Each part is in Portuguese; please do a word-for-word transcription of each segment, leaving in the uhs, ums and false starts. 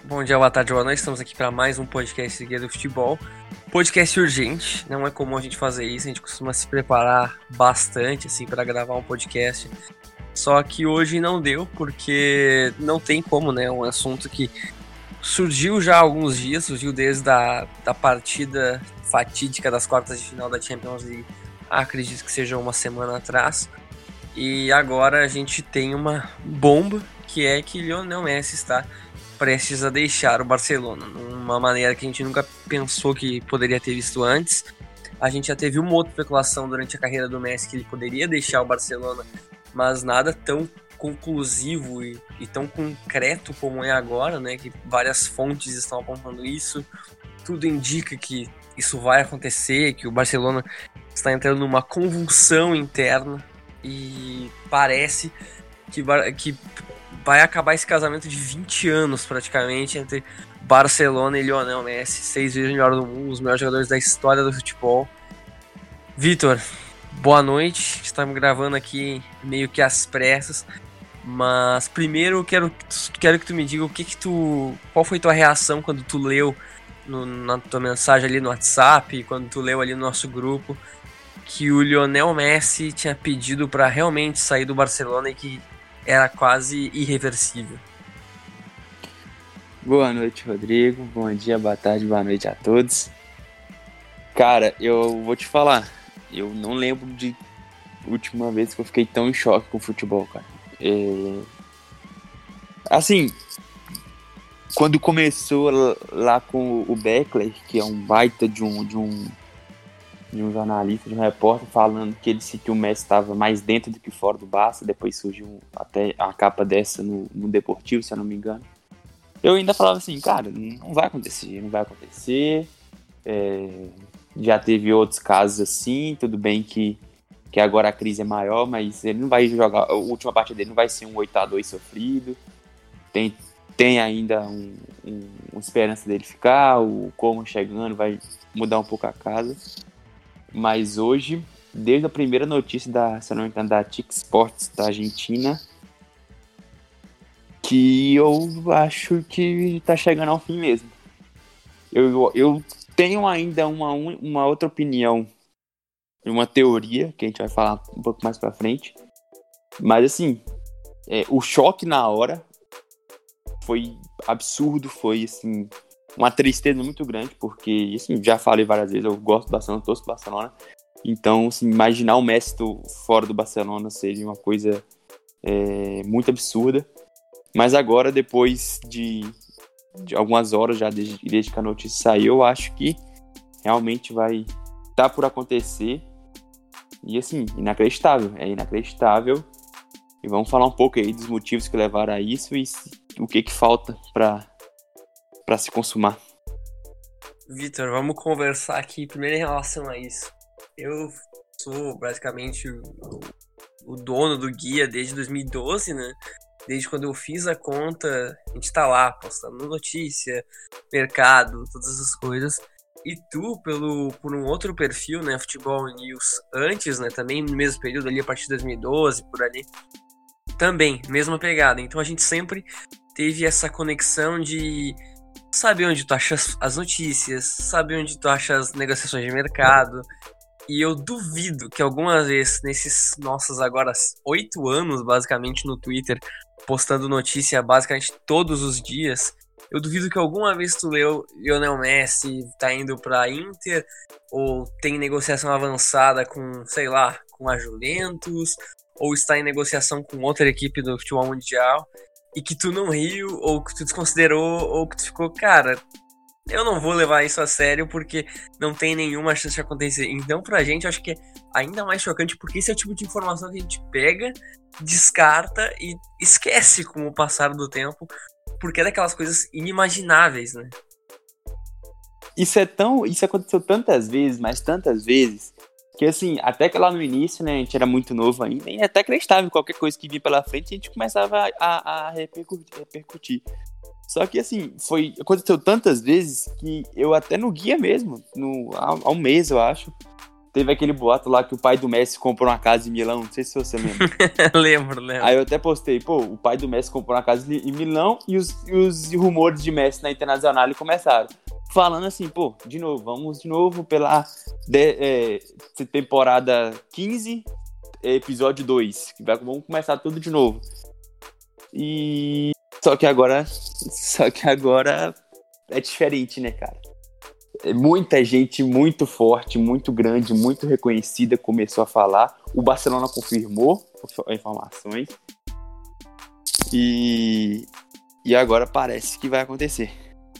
Bom dia, boa tarde, boa noite. Estamos aqui para mais um podcast Guia do Futebol. Podcast urgente, não é comum a gente fazer isso, a gente costuma se preparar bastante assim para gravar um podcast. Só que hoje não deu, porque não tem como, né? É um assunto que surgiu já há alguns dias, surgiu desde a da partida fatídica das quartas de final da Champions League, acredito que seja uma semana atrás. E agora a gente tem uma bomba, que é que Lionel Messi está prestes a deixar o Barcelona, uma maneira que a gente nunca pensou que poderia ter visto antes. A gente já teve uma outra especulação durante a carreira do Messi que ele poderia deixar o Barcelona, mas nada tão conclusivo e, e tão concreto como é agora, né? Que várias fontes estão apontando isso. Tudo indica que isso vai acontecer, que o Barcelona está entrando numa convulsão interna e parece que, que vai acabar esse casamento de vinte anos praticamente entre Barcelona e Lionel Messi, seis vezes melhor do mundo, os melhores jogadores da história do futebol. Vitor, boa noite, estamos gravando aqui meio que às pressas, mas primeiro eu quero, quero que tu me diga o que que tu, qual foi tua reação quando tu leu no, na tua mensagem ali no WhatsApp, quando tu leu ali no nosso grupo que o Lionel Messi tinha pedido para realmente sair do Barcelona e que era quase irreversível. Boa noite, Rodrigo. Bom dia, boa tarde, boa noite a todos. Cara, eu vou te falar, eu não lembro de última vez que eu fiquei tão em choque com o futebol, cara. É... Assim, quando começou lá com o Beckler, que é um baita de um, de um, de um jornalista, de um repórter, falando que ele disse que o Messi estava mais dentro do que fora do Barça, depois surgiu até a capa dessa no, no Deportivo, se eu não me engano. Eu ainda falava assim, cara, não vai acontecer, não vai acontecer. É, já teve outros casos assim, tudo bem que, que agora a crise é maior, mas ele não vai jogar, a última partida dele não vai ser um oito a dois sofrido. Tem, tem ainda um, um, uma esperança dele ficar, o Como chegando vai mudar um pouco a casa. Mas hoje, desde a primeira notícia da, se eu não me engano, da T I C Sports da Argentina, que eu acho que tá chegando ao fim mesmo. Eu, eu tenho ainda uma, uma outra opinião, uma teoria, que a gente vai falar um pouco mais pra frente. Mas assim, é, o choque na hora foi absurdo, foi assim, uma tristeza muito grande, porque assim, já falei várias vezes, eu gosto do Barcelona, torço do Barcelona. Então, assim, imaginar o Messi fora do Barcelona seria uma coisa é, muito absurda. Mas agora, depois de, de algumas horas já desde, desde que a notícia saiu, eu acho que realmente vai estar tá por acontecer. E assim, inacreditável, é inacreditável. E vamos falar um pouco aí dos motivos que levaram a isso e o que que falta para para se consumar. Vitor, vamos conversar aqui primeiro em relação a isso. Eu sou basicamente o, o dono do guia desde dois mil e doze, né? Desde quando eu fiz a conta, a gente tá lá postando notícia, mercado, todas essas coisas. E tu, pelo, por um outro perfil, né, Futebol News, antes, né, também no mesmo período ali, a partir de dois mil e doze, por ali, também, mesma pegada. Então a gente sempre teve essa conexão de saber onde tu acha as notícias, saber onde tu acha as negociações de mercado. E eu duvido que alguma vez, nesses nossos agora oito anos, basicamente, no Twitter, postando notícia basicamente todos os dias, eu duvido que alguma vez tu leu Lionel Messi tá indo pra Inter, ou tem negociação avançada com, sei lá, com a Juventus, ou está em negociação com outra equipe do futebol mundial, e que tu não riu, ou que tu desconsiderou, ou que tu ficou, cara, eu não vou levar isso a sério porque não tem nenhuma chance de acontecer. Então, pra gente, eu acho que é ainda mais chocante porque esse é o tipo de informação que a gente pega, descarta e esquece com o passar do tempo, porque é daquelas coisas inimagináveis, né? Isso é tão... Isso aconteceu tantas vezes, mas tantas vezes, que assim, até que lá no início, né, a gente era muito novo ainda, e até acreditava em qualquer coisa que vinha pela frente, a gente começava a, a repercutir, repercutir. Só que assim, foi, aconteceu tantas vezes que eu até no guia mesmo, no, há, há um mês eu acho, teve aquele boato lá que o pai do Messi comprou uma casa em Milão, não sei se você lembra. lembro, lembro. Aí eu até postei, pô, o pai do Messi comprou uma casa em Milão e os, e os rumores de Messi na Internacional começaram. Falando assim, pô, de novo, vamos de novo pela de, é, temporada quinze, episódio dois, que vai, vamos começar tudo de novo. E só que agora, só que agora é diferente, né, cara? Muita gente muito forte, muito grande, muito reconhecida começou a falar. O Barcelona confirmou informações. E, e agora parece que vai acontecer.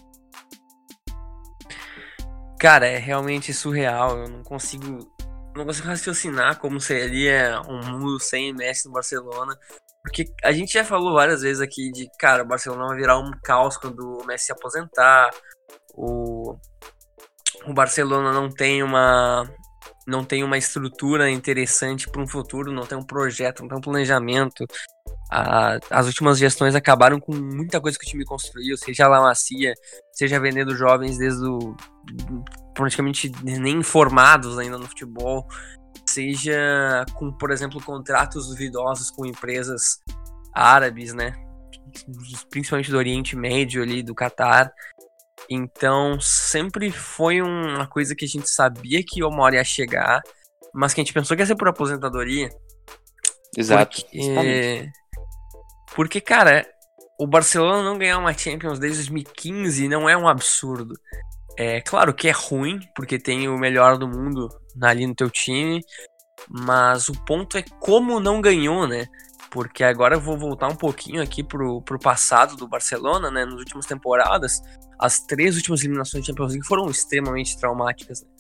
Cara, é realmente surreal. Eu não consigo, não consigo raciocinar como seria um mundo sem Messi no Barcelona. Porque a gente já falou várias vezes aqui de, cara, o Barcelona vai virar um caos quando o Messi se aposentar. O, o Barcelona não tem uma, não tem uma estrutura interessante para um futuro, não tem um projeto, não tem um planejamento. A, as últimas gestões acabaram com muita coisa que o time construiu, seja La Masia, seja vendendo jovens desde o, praticamente nem formados ainda no futebol, seja com, por exemplo, contratos duvidosos com empresas árabes, né, principalmente do Oriente Médio ali, do Catar. Então sempre foi uma coisa que a gente sabia que uma hora ia chegar, mas que a gente pensou que ia ser por aposentadoria. Exato. Porque, porque, cara, o Barcelona não ganhar uma Champions desde dois mil e quinze não é um absurdo. É claro que é ruim, porque tem o melhor do mundo ali no teu time, mas o ponto é como não ganhou, né? Porque agora eu vou voltar um pouquinho aqui pro, pro passado do Barcelona, né? Nas últimas temporadas, as três últimas eliminações de Champions League foram extremamente traumáticas, né?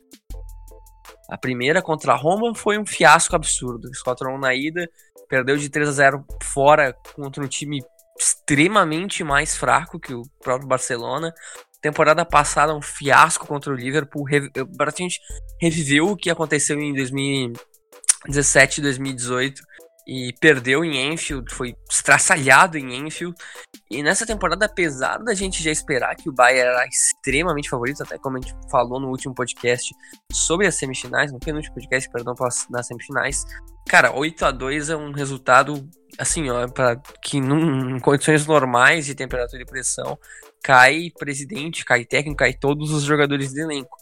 A primeira contra a Roma foi um fiasco absurdo. quatro a um na ida, perdeu de três a zero fora contra um time extremamente mais fraco que o próprio Barcelona. Temporada passada, um fiasco contra o Liverpool. Praticamente reviveu o que aconteceu em dois mil e dezessete e dois mil e dezoito e perdeu em Anfield, foi estraçalhado em Anfield. E nessa temporada, apesar da gente já esperar que o Bayern era extremamente favorito, até como a gente falou no último podcast sobre as semifinais, no penúltimo podcast, perdão, nas semifinais, cara, oito a dois é um resultado, assim, ó, pra, que num, em condições normais de temperatura e pressão, cai presidente, cai técnico, cai todos os jogadores do elenco.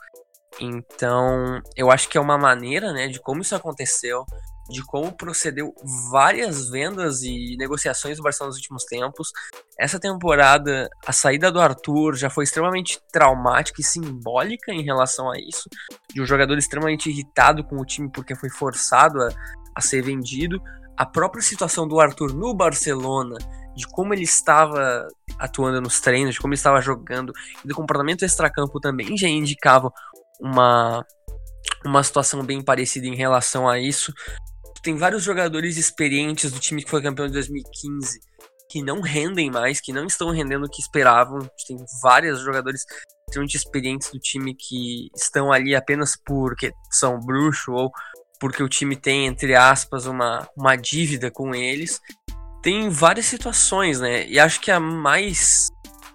Então, eu acho que é uma maneira, né, de como isso aconteceu, de como procedeu várias vendas e negociações do Barcelona nos últimos tempos. Essa temporada, a saída do Arthur já foi extremamente traumática e simbólica em relação a isso, de um jogador extremamente irritado com o time porque foi forçado a, a ser vendido. A própria situação do Arthur no Barcelona, de como ele estava atuando nos treinos, de como ele estava jogando, e do comportamento extracampo também já indicava uma, uma situação bem parecida em relação a isso. Tem vários jogadores experientes do time que foi campeão de dois mil e quinze que não rendem mais, que não estão rendendo o que esperavam. Tem vários jogadores extremamente experientes do time que estão ali apenas porque são bruxo ou porque o time tem, entre aspas, uma, uma dívida com eles. Tem várias situações, né? E acho que a mais...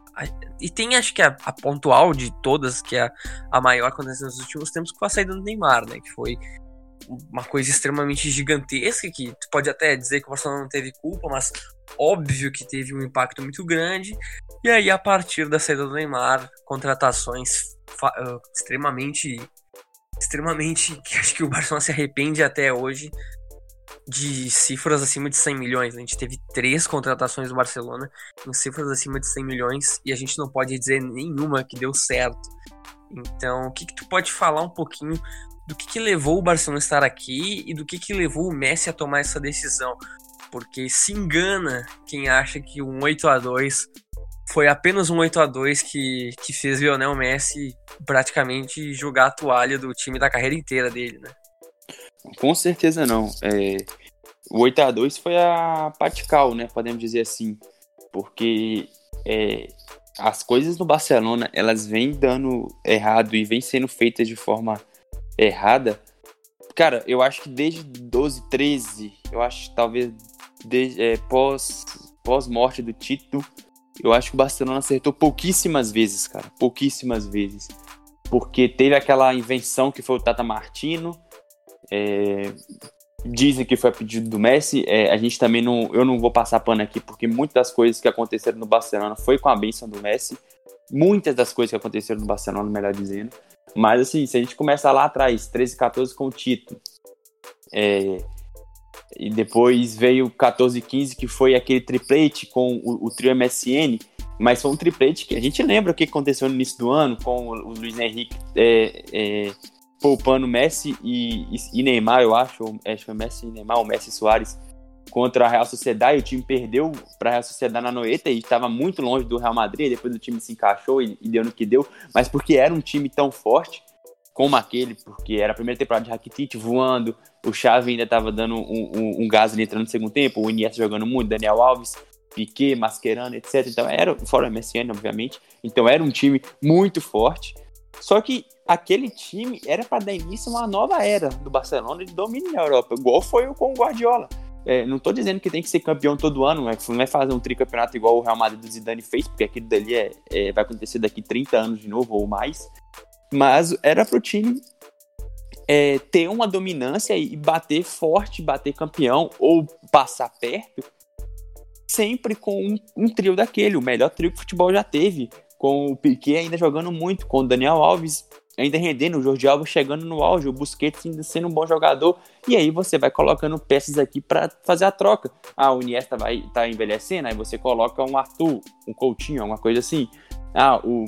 E tem, acho que a, a pontual de todas, que é a, a maior acontecendo nos últimos tempos, que foi a saída do Neymar, né? Que foi uma coisa extremamente gigantesca, que tu pode até dizer que o Barcelona não teve culpa, mas óbvio que teve um impacto muito grande. E aí, a partir da saída do Neymar, contratações fa- uh, extremamente, extremamente, que acho que o Barcelona se arrepende até hoje, de cifras acima de cem milhões. A gente teve três contratações do Barcelona em cifras acima de cem milhões e a gente não pode dizer nenhuma que deu certo. Então, o que, que tu pode falar um pouquinho do que, que levou o Barcelona a estar aqui e do que, que levou o Messi a tomar essa decisão? Porque se engana quem acha que um oito a dois foi apenas um oito a dois que, que fez Lionel Messi praticamente jogar a toalha do time da carreira inteira dele, né? Com certeza não. É, o oito a dois foi a patical, né? Podemos dizer assim. Porque é, as coisas no Barcelona, elas vêm dando errado e vêm sendo feitas de forma errada. Cara, eu acho que desde doze, treze, eu acho que talvez desde, é, pós, pós-morte do Tito, eu acho que o Barcelona acertou pouquíssimas vezes, cara. Pouquíssimas vezes. porque teve aquela invenção que foi o Tata Martino, é, dizem que foi a pedido do Messi, é, a gente também não, eu não vou passar pano aqui, porque muitas das coisas que aconteceram no Barcelona foi com a bênção do Messi, muitas das coisas que aconteceram no Barcelona, melhor dizendo, mas assim, se a gente começa lá atrás, treze, catorze com o Tito, é, e depois veio catorze e quinze, que foi aquele triplete com o, o trio M S N, mas foi um triplete que a gente lembra o que aconteceu no início do ano, com o, o Luiz Henrique é, é, poupando Messi e, e, e Neymar, eu acho, acho que foi Messi e Neymar, o Messi e Suárez, contra a Real Sociedad, e o time perdeu para a Real Sociedad na Anoeta e estava muito longe do Real Madrid, depois o time se encaixou e, e deu no que deu, mas porque era um time tão forte como aquele, porque era a primeira temporada de Rakitic voando, o Xavi ainda estava dando um, um, um gás ali entrando no segundo tempo, o Iniesta jogando muito, Daniel Alves, Piqué, Mascherano, etcétera. Então era, fora o M S N, obviamente, então era um time muito forte, só que aquele time era para dar início a uma nova era do Barcelona de domínio na Europa, igual foi com o Guardiola. É, não estou dizendo que tem que ser campeão todo ano, não é, não é fazer um tricampeonato igual o Real Madrid do Zidane fez, porque aquilo dali é, é, vai acontecer daqui trinta anos de novo ou mais, mas era para o time é, ter uma dominância e bater forte, bater campeão ou passar perto, sempre com um, um trio daquele, o melhor trio que o futebol já teve, com o Piqué ainda jogando muito, com o Daniel Alves ainda rendendo, o Jordi Alba chegando no auge, o Busquets ainda sendo um bom jogador, e aí você vai colocando peças aqui para fazer a troca. Ah, o Iniesta vai tá envelhecendo, aí você coloca um Arthur, um Coutinho, alguma coisa assim. Ah, o,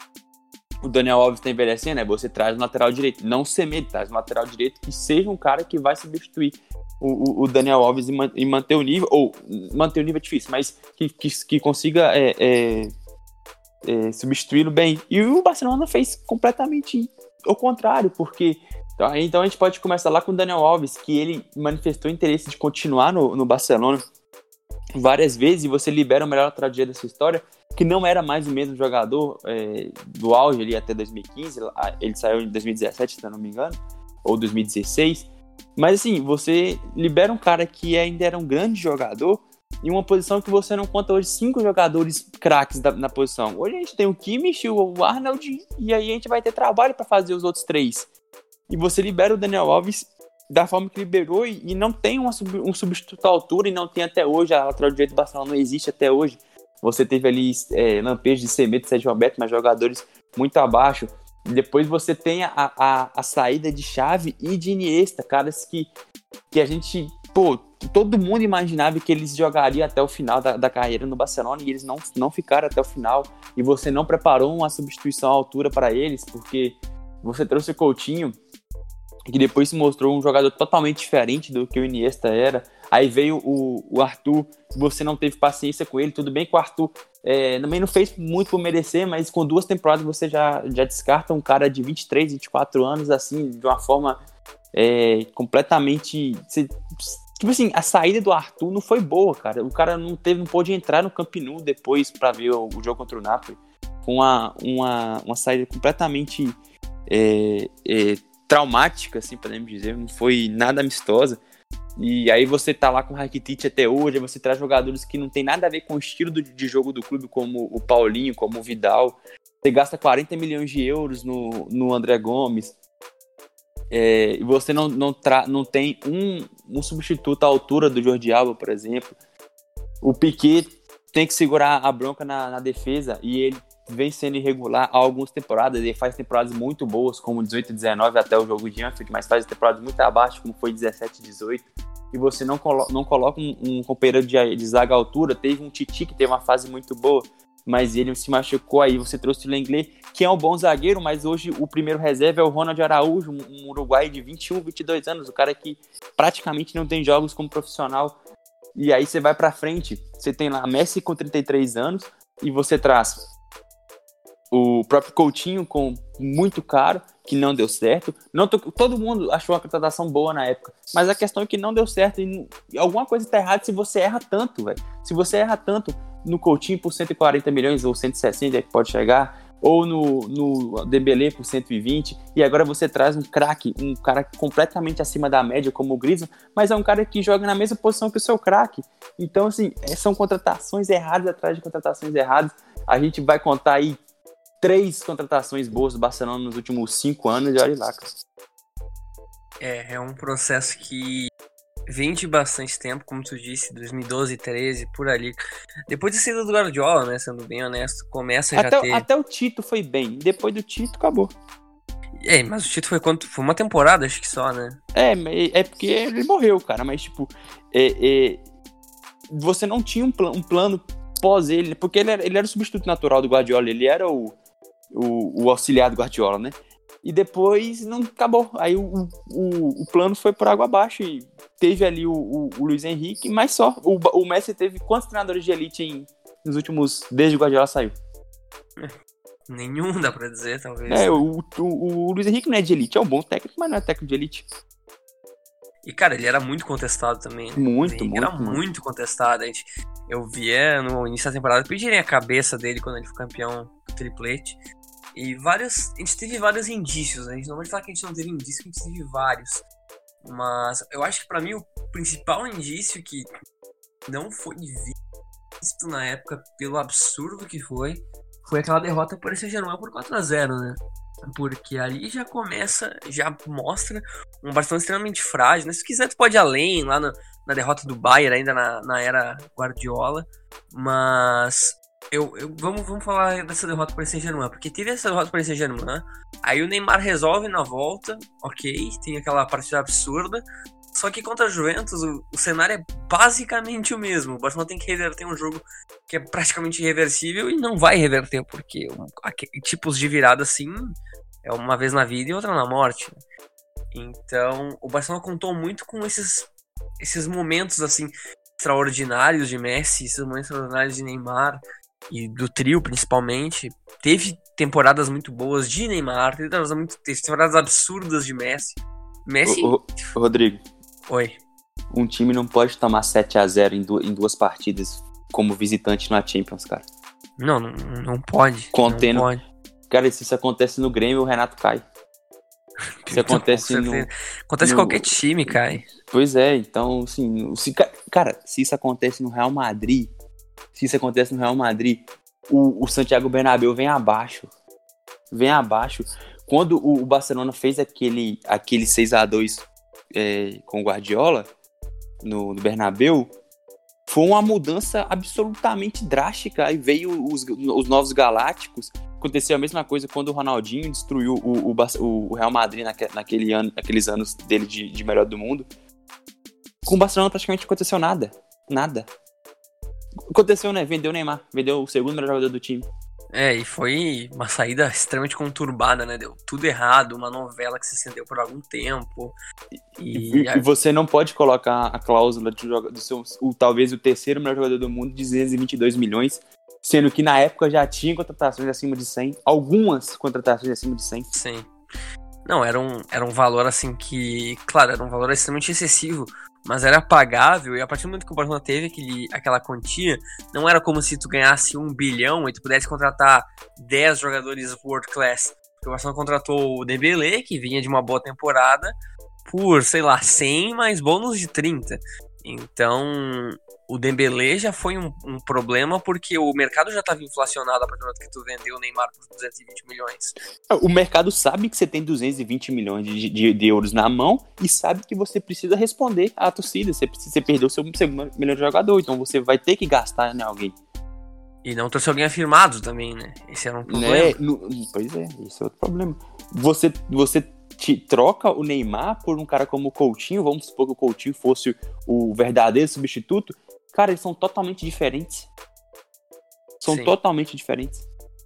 o Daniel Alves tá envelhecendo, aí você traz o lateral direito. Não Semedo, traz um lateral direito que seja um cara que vai substituir o, o, o Daniel Alves e, man, e manter o nível, ou manter o nível é difícil, mas que, que, que consiga é, é, é, substituí-lo bem. E o Barcelona fez completamente o contrário, porque então, então a gente pode começar lá com o Daniel Alves, que ele manifestou interesse de continuar no, no Barcelona várias vezes, e você libera o melhor lateral direito da sua história, que não era mais o mesmo jogador é, do auge ali até dois mil e quinze, ele saiu em dois mil e dezessete, se eu não me engano, ou dois mil e dezesseis, mas assim, você libera um cara que ainda era um grande jogador em uma posição que você não conta hoje cinco jogadores craques na posição. Hoje a gente tem o Kimmich, o Arnold, e aí a gente vai ter trabalho para fazer os outros três. E você libera o Daniel Alves da forma que liberou e, e não tem uma, um substituto à altura, e não tem até hoje, a lateral direito do Barcelona não existe até hoje. Você teve ali é, lampejos de Semedo, Sérgio Roberto, mas jogadores muito abaixo. Depois você tem a, a, a saída de Xavi e de Iniesta, caras que, que a gente, pô, todo mundo imaginava que eles jogariam até o final da, da carreira no Barcelona, e eles não, não ficaram até o final, e você não preparou uma substituição à altura para eles, porque você trouxe o Coutinho, que depois se mostrou um jogador totalmente diferente do que o Iniesta era. Aí veio o, o Arthur, você não teve paciência com ele. Tudo bem que o Arthur é, também não fez muito por merecer, mas com duas temporadas você já, já descarta um cara de vinte e três, vinte e quatro anos, assim, de uma forma é, completamente... Você, tipo assim, a saída do Arthur não foi boa, cara. O cara não teve, não pôde entrar no Camp Nou depois para ver o, o jogo contra o Napoli. Com uma, uma, uma saída completamente... É, é, traumática, assim, podemos dizer, não foi nada amistosa, e aí você tá lá com o Rakitic até hoje, aí você traz jogadores que não tem nada a ver com o estilo do, de jogo do clube, como o Paulinho, como o Vidal, você gasta quarenta milhões de euros no, no André Gomes, é, e você não, não, tra, não tem um, um substituto à altura do Jordi Alba, por exemplo. O Piqué tem que segurar a bronca na, na defesa, e ele vem sendo irregular há algumas temporadas. Ele faz temporadas muito boas, como dezoito e dezenove até o jogo de Anfield, mas faz temporadas muito abaixo, como foi dezessete e dezoito, e você não, colo- não coloca um, um companheiro de, de zaga à altura. Teve um Titi que teve uma fase muito boa, mas ele se machucou, aí você trouxe o Lenglet, que é um bom zagueiro, mas hoje o primeiro reserva é o Ronald Araújo, um, um uruguaio de vinte e um, vinte e dois anos, o cara que praticamente não tem jogos como profissional. E aí você vai pra frente, você tem lá Messi com trinta e três anos, e você traz o próprio Coutinho com muito caro, que não deu certo. Não tô, todo mundo achou a contratação boa na época, mas a questão é que não deu certo, e, e alguma coisa tá errada se você erra tanto, velho. Se você erra tanto no Coutinho por cento e quarenta milhões ou cento e sessenta, que pode chegar, ou no, no Dembélé por cento e vinte, e agora você traz um craque, um cara completamente acima da média como o Griezmann, mas é um cara que joga na mesma posição que o seu craque. Então, assim, são contratações erradas atrás de contratações erradas. A gente vai contar aí três contratações boas do Barcelona nos últimos cinco anos e olha lá, cara. É, é um processo que vem de bastante tempo, como tu disse, dois mil e doze, treze, por ali. Depois de saída do Guardiola, né, sendo bem honesto, começa a até, já ter... Até o Tito foi bem, depois do Tito acabou. É, mas o Tito foi quanto? Foi uma temporada, acho que só, né? É, é porque ele morreu, cara, mas tipo, é, é, você não tinha um, pl- um plano pós ele, porque ele era, ele era o substituto natural do Guardiola, ele era o, o, o auxiliar do Guardiola, né? E depois não acabou. Aí o, o, o plano foi por água abaixo e teve ali o, o, o Luiz Henrique, mas só. O, o Messi teve quantos treinadores de elite em, nos últimos. Desde o Guardiola saiu? Nenhum, dá pra dizer, talvez. É, o, o, o Luiz Henrique não é de elite, é um bom técnico, mas não é técnico de elite. E, cara, ele era muito contestado também, né? Muito, ele muito. Era muito. muito contestado. A gente, eu via no início da temporada pedirem a cabeça dele quando ele foi campeão do triplete. E vários. A gente teve vários indícios, né? A gente não pode falar que a gente não teve indício, que a gente teve vários. Mas eu acho que pra mim o principal indício que não foi visto na época pelo absurdo que foi, foi aquela derrota por esse Saint-Germain por quatro a zero, né? Porque ali já começa, já mostra um Barcelona extremamente frágil, né? Se quiser tu pode ir além, lá na, na derrota do Bayern, ainda na, na era Guardiola, mas eu, eu, vamos, vamos falar dessa derrota por Saint-Germain, porque teve essa derrota por Saint-Germain, aí o Neymar resolve na volta, ok, tem aquela partida absurda, só que contra a Juventus o, o cenário é basicamente o mesmo. O Barcelona tem que reverter um jogo que é praticamente irreversível e não vai reverter, porque um, tipos de virada assim é uma vez na vida e outra na morte. Então o Barcelona contou muito com esses, esses momentos assim extraordinários de Messi, esses momentos extraordinários de Neymar e do trio principalmente. Teve temporadas muito boas de Neymar, teve temporadas, muito, teve temporadas absurdas de Messi. Messi... Ô, ô, Rodrigo. Oi. Um time não pode tomar sete a zero em, du- em duas partidas como visitante na Champions, cara. Não, não, não pode. Contendo. Não pode. Cara, se isso acontece no Grêmio, o Renato cai. Se acontece no... Acontece em no... qualquer time, cai. Pois é, então, assim... Se, cara, se isso acontece no Real Madrid, se isso acontece no Real Madrid, o, o Santiago Bernabéu vem abaixo. Vem abaixo. Quando o, o Barcelona fez aquele, aquele seis a dois é, com o Guardiola no, no Bernabéu, foi uma mudança absolutamente drástica. Aí veio os, os novos galácticos. Aconteceu a mesma coisa quando o Ronaldinho destruiu o, o, o Real Madrid naque, naquele ano, naqueles anos dele de, de melhor do mundo. Com o Barcelona praticamente não aconteceu nada. Nada. Aconteceu, né? Vendeu o Neymar. Vendeu o segundo melhor jogador do time. É, e foi uma saída extremamente conturbada, né? Deu tudo errado, uma novela que se estendeu por algum tempo. E, e, e você não pode colocar a cláusula de joga, do seu, o, talvez o terceiro melhor jogador do mundo de duzentos e vinte e dois milhões, sendo que na época já tinha contratações acima de cem, algumas contratações acima de cem. Sim. Não, era um, era um valor assim que, claro, era um valor extremamente excessivo, mas era pagável, e a partir do momento que o Barcelona teve aquele, aquela quantia, não era como se tu ganhasse um bilhão e tu pudesse contratar dez jogadores world class. Porque o Barcelona contratou o Dembélé, que vinha de uma boa temporada, por, sei lá, cem mais bônus de trinta. Então, o Dembélé já foi um, um problema porque o mercado já estava inflacionado a partir do momento que tu vendeu o Neymar por duzentos e vinte milhões. O mercado sabe que você tem duzentos e vinte milhões de, de, de euros na mão e sabe que você precisa responder à torcida. Você, precisa, você perdeu o seu segundo melhor jogador, então você vai ter que gastar em alguém. E não trouxe alguém afirmado também, né? Esse era um problema. Né? No, pois é, esse é outro problema. Você, você te troca o Neymar por um cara como o Coutinho, vamos supor que o Coutinho fosse o verdadeiro substituto. Cara, eles são totalmente diferentes. São Sim. totalmente diferentes.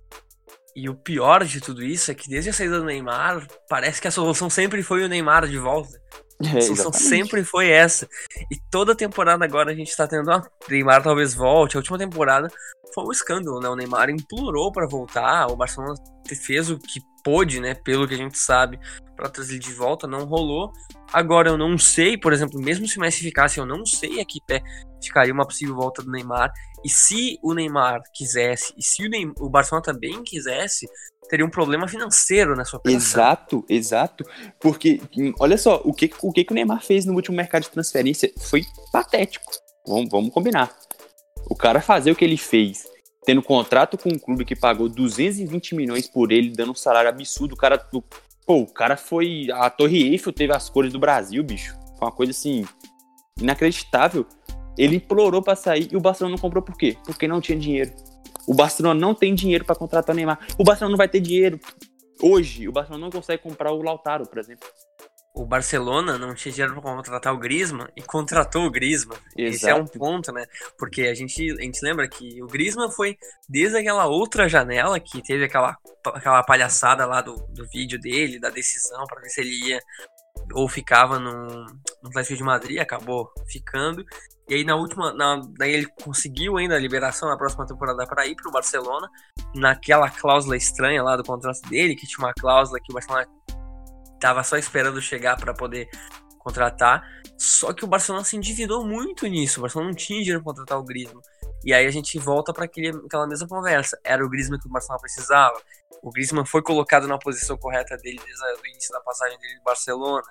E o pior de tudo isso é que desde a saída do Neymar, parece que a solução sempre foi o Neymar de volta. A solução é, sempre foi essa. E toda temporada agora a gente tá tendo, ah, o Neymar talvez volte. A última temporada foi um escândalo, né? O Neymar implorou pra voltar, o Barcelona fez o que pôde, né? Pelo que a gente sabe, pra trazer ele de volta, não rolou. Agora eu não sei, por exemplo, mesmo se o Messi ficasse, eu não sei a que pé ficaria uma possível volta do Neymar. E se o Neymar quisesse, e se o, Neymar, o Barcelona também quisesse, teria um problema financeiro na sua operação. Exato, exato. Porque, olha só, o que, o que o Neymar fez no último mercado de transferência foi patético. Vamos, vamos combinar. O cara fazer o que ele fez tendo contrato com um clube que pagou duzentos e vinte milhões por ele, dando um salário absurdo. O cara, pô, o cara foi... A Torre Eiffel teve as cores do Brasil, bicho. Foi uma coisa, assim, inacreditável. Ele implorou pra sair e o Barcelona não comprou por quê? Porque não tinha dinheiro. O Barcelona não tem dinheiro pra contratar o Neymar. O Barcelona não vai ter dinheiro. Hoje, o Barcelona não consegue comprar o Lautaro, por exemplo. O Barcelona não tinha dinheiro para contratar o Griezmann e contratou o Griezmann. Exato. Esse é um ponto, né? Porque a gente, a gente lembra que o Griezmann foi desde aquela outra janela que teve aquela, aquela palhaçada lá do, do vídeo dele, da decisão, para ver se ele ia ou ficava no, no Atlético de Madrid, acabou ficando. E aí na última, na, daí ele conseguiu ainda a liberação na próxima temporada para ir para o Barcelona, naquela cláusula estranha lá do contrato dele, que tinha uma cláusula que o Barcelona tava só esperando chegar para poder contratar, só que o Barcelona se endividou muito nisso, o Barcelona não tinha dinheiro para contratar o Griezmann, e aí a gente volta para aquela mesma conversa, era o Griezmann que o Barcelona precisava, o Griezmann foi colocado na posição correta dele desde o início da passagem dele no Barcelona,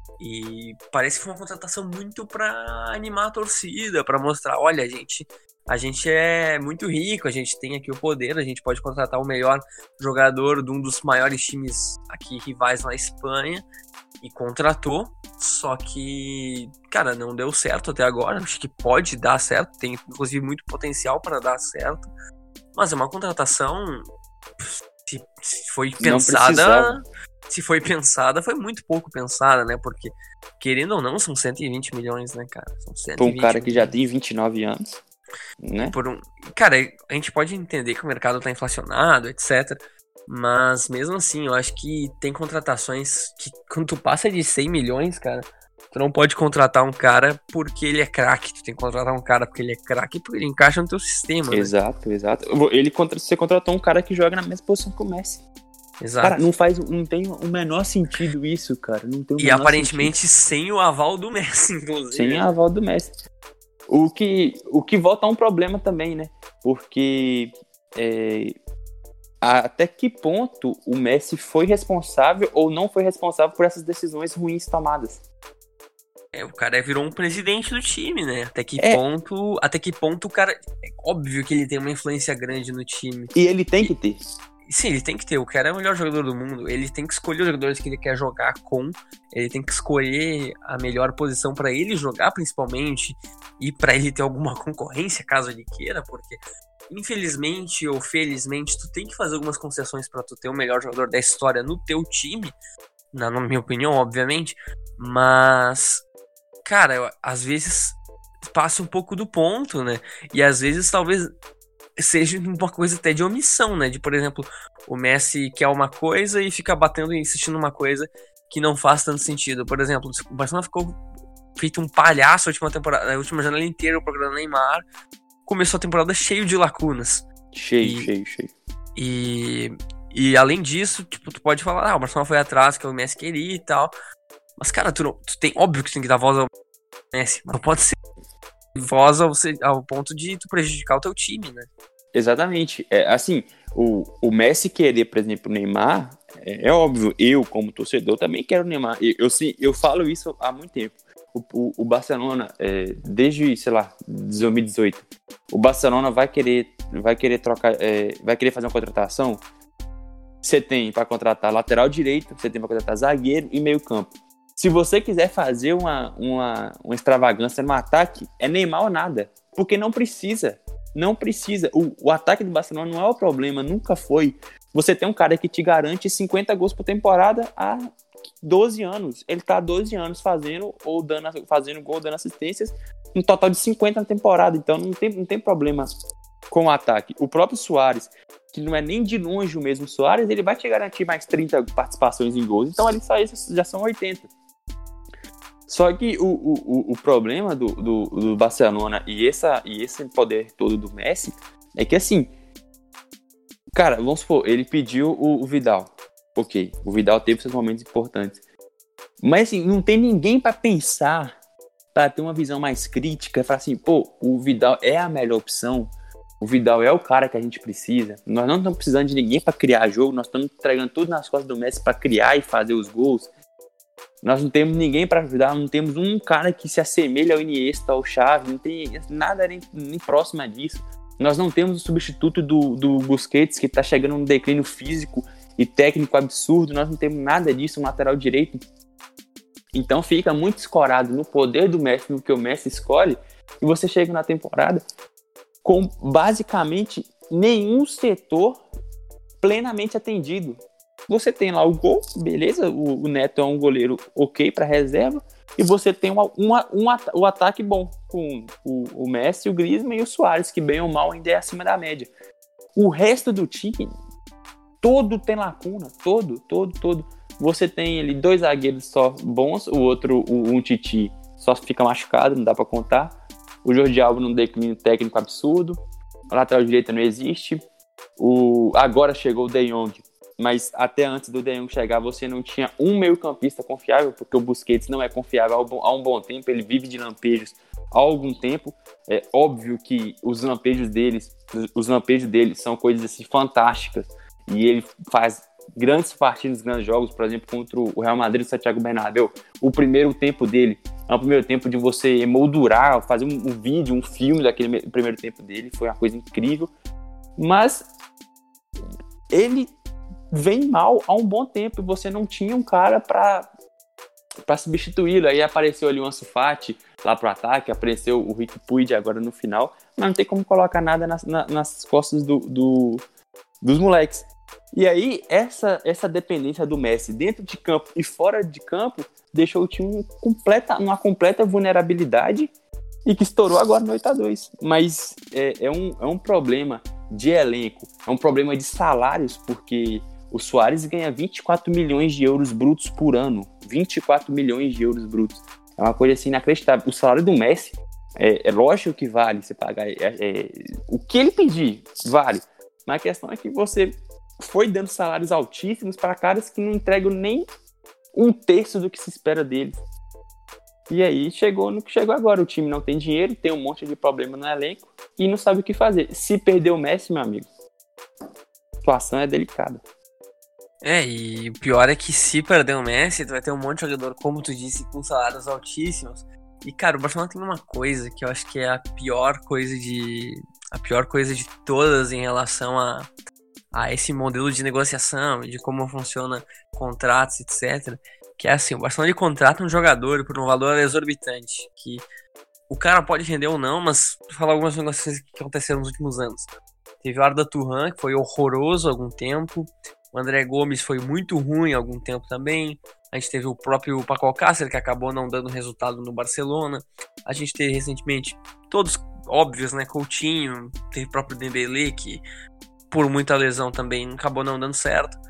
e parece que foi uma contratação muito para animar a torcida, para mostrar, olha, a gente... A gente é muito rico, a gente tem aqui o poder, a gente pode contratar o melhor jogador de um dos maiores times aqui rivais na Espanha, e contratou, só que, cara, não deu certo até agora, acho que pode dar certo, tem inclusive muito potencial para dar certo, mas é uma contratação, se, se foi pensada, se foi pensada, foi muito pouco pensada, né, porque, querendo ou não, são cento e vinte milhões, né, cara, são cento e vinte Pra um cara que milhões. já tem vinte e nove anos. Né? Por um... Cara, a gente pode entender que o mercado tá inflacionado, etcétera. Mas mesmo assim, eu acho que tem contratações que quando tu passa de cem milhões, cara, tu não pode contratar um cara porque ele é craque. Tu tem que contratar um cara porque ele é craque e porque ele encaixa no teu sistema. Exato, né? Exato. Ele, você contratou um cara que joga na mesma posição que o Messi. Exato. Cara, não faz, não tem o menor sentido isso, cara. Não tem o e aparentemente sentido. Sem o aval do Messi, inclusive. Sem o aval do Messi. O que, o que volta a um problema também, né? Porque é, até que ponto o Messi foi responsável ou não foi responsável por essas decisões ruins tomadas? É, o cara virou um presidente do time, né? Até que é. ponto, até que ponto o cara... É óbvio que ele tem uma influência grande no time. E ele tem que ter. Sim, ele tem que ter. O cara é o melhor jogador do mundo. Ele tem que escolher os jogadores que ele quer jogar com. Ele tem que escolher a melhor posição pra ele jogar, principalmente. E pra ele ter alguma concorrência, caso ele queira. Porque, infelizmente ou felizmente, tu tem que fazer algumas concessões pra tu ter o melhor jogador da história no teu time. Na, na minha opinião, obviamente. Mas, cara, eu, às vezes passa um pouco do ponto, né? E às vezes, talvez... seja uma coisa até de omissão, né? De, por exemplo, o Messi quer uma coisa e fica batendo e insistindo numa coisa que não faz tanto sentido. Por exemplo, o Barcelona ficou feito um palhaço a última temporada, a última janela inteira, o programa Neymar. Começou a temporada cheio de lacunas. Cheio, e, cheio, cheio. E, e além disso, tipo, tu pode falar, ah, o Barcelona foi atrás, que o Messi queria e tal. Mas, cara, tu, não, tu tem, óbvio que tu tem que dar voz ao Messi, mas não pode ser voz ao, ao ponto de tu prejudicar o teu time, né? Exatamente. É, assim, o, o Messi querer, por exemplo, o Neymar, é, é óbvio, eu, como torcedor, também quero o Neymar. Eu, eu, eu, eu falo isso há muito tempo. O, o, o Barcelona, é, desde, sei lá, dois mil e dezoito, o Barcelona vai querer, vai querer trocar, é, vai querer fazer uma contratação. Você tem para contratar lateral direito, você tem para contratar zagueiro e meio campo. Se você quiser fazer uma, uma, uma extravagância no ataque, é Neymar ou nada. Porque não precisa. Não precisa. O, o ataque do Barcelona não é o problema, nunca foi. Você tem um cara que te garante cinquenta gols por temporada há doze anos. Ele tá há doze anos fazendo, ou dando, fazendo gol, dando assistências, um total de cinquenta na temporada. Então não tem, não tem problema com o ataque. O próprio Suárez, que não é nem de longe o mesmo Suárez, ele vai te garantir mais trinta participações em gols. Então ali só esses já são oitenta. Só que o, o, o problema do, do, do Barcelona e, essa, e esse poder todo do Messi é que, assim, cara, vamos supor, ele pediu o, o Vidal. Ok, o Vidal teve seus momentos importantes. Mas, assim, não tem ninguém pra pensar, pra ter uma visão mais crítica, falar assim, pô, o Vidal é a melhor opção, o Vidal é o cara que a gente precisa. Nós não estamos precisando de ninguém pra criar jogo, nós estamos entregando tudo nas costas do Messi pra criar e fazer os gols. Nós não temos ninguém para ajudar, não temos um cara que se assemelha ao Iniesta, ao Xavi, não tem nada nem, nem próximo disso. Nós não temos o substituto do, do Busquets, que está chegando num declínio físico e técnico absurdo. Nós não temos nada disso, um lateral direito. Então fica muito escorado no poder do Messi, no que o Messi escolhe, e você chega na temporada com basicamente nenhum setor plenamente atendido. Você tem lá o gol, beleza, o, o Neto é um goleiro ok para reserva, e você tem uma, uma, um at- o ataque bom, com o, o Messi, o Griezmann e o Suárez, que bem ou mal ainda é acima da média. O resto do time, todo tem lacuna, todo, todo, todo. Você tem ali dois zagueiros só bons, o outro, o, um Titi, só fica machucado, não dá para contar. O Jordi Alba num declínio técnico absurdo, a lateral direita não existe. O, agora chegou o De Jong, mas até antes do De Jong chegar, você não tinha um meio-campista confiável, porque o Busquets não é confiável há um bom tempo, ele vive de lampejos há algum tempo. É óbvio que os lampejos deles, os lampejos dele são coisas assim fantásticas, e ele faz grandes partidas, grandes jogos, por exemplo, contra o Real Madrid do Santiago Bernabéu. O primeiro tempo dele é o primeiro tempo de você emoldurar, fazer um, um vídeo, um filme daquele primeiro tempo dele, foi uma coisa incrível, mas ele vem mal há um bom tempo e você não tinha um cara para para substituí-lo. Aí apareceu ali o Ansu Fati lá pro ataque, apareceu o Riqui Puig agora no final, mas não tem como colocar nada nas, na, nas costas do, do, dos moleques. E aí essa, essa dependência do Messi dentro de campo e fora de campo deixou o time completa, numa completa vulnerabilidade, e que estourou agora no oito a dois. Mas é, é, um, é um problema de elenco, é um problema de salários, porque o Suárez ganha vinte e quatro milhões de euros brutos por ano. vinte e quatro milhões de euros brutos. É uma coisa assim inacreditável. O salário do Messi, é, é lógico que vale você pagar. É, é, o que ele pedir, vale. Mas a questão é que você foi dando salários altíssimos para caras que não entregam nem um terço do que se espera deles. E aí chegou no que chegou agora. O time não tem dinheiro, tem um monte de problema no elenco e não sabe o que fazer. Se perder o Messi, meu amigo, a situação é delicada. É, e o pior é que se perder o Messi, tu vai ter um monte de jogador, como tu disse, com salários altíssimos. E, cara, o Barcelona tem uma coisa que eu acho que é a pior coisa de... A pior coisa de todas em relação a, a esse modelo de negociação e de como funciona contratos, etcétera. Que é assim, o Barcelona contrata um jogador por um valor exorbitante, que o cara pode render ou não, mas vou falar algumas negociações que aconteceram nos últimos anos. Teve o Arda Turan, que foi horroroso há algum tempo. O André Gomes foi muito ruim há algum tempo também. A gente teve o próprio Paco Alcácer, que acabou não dando resultado no Barcelona. A gente teve recentemente, todos óbvios, né? Coutinho, teve o próprio Dembélé, que por muita lesão também acabou não dando certo.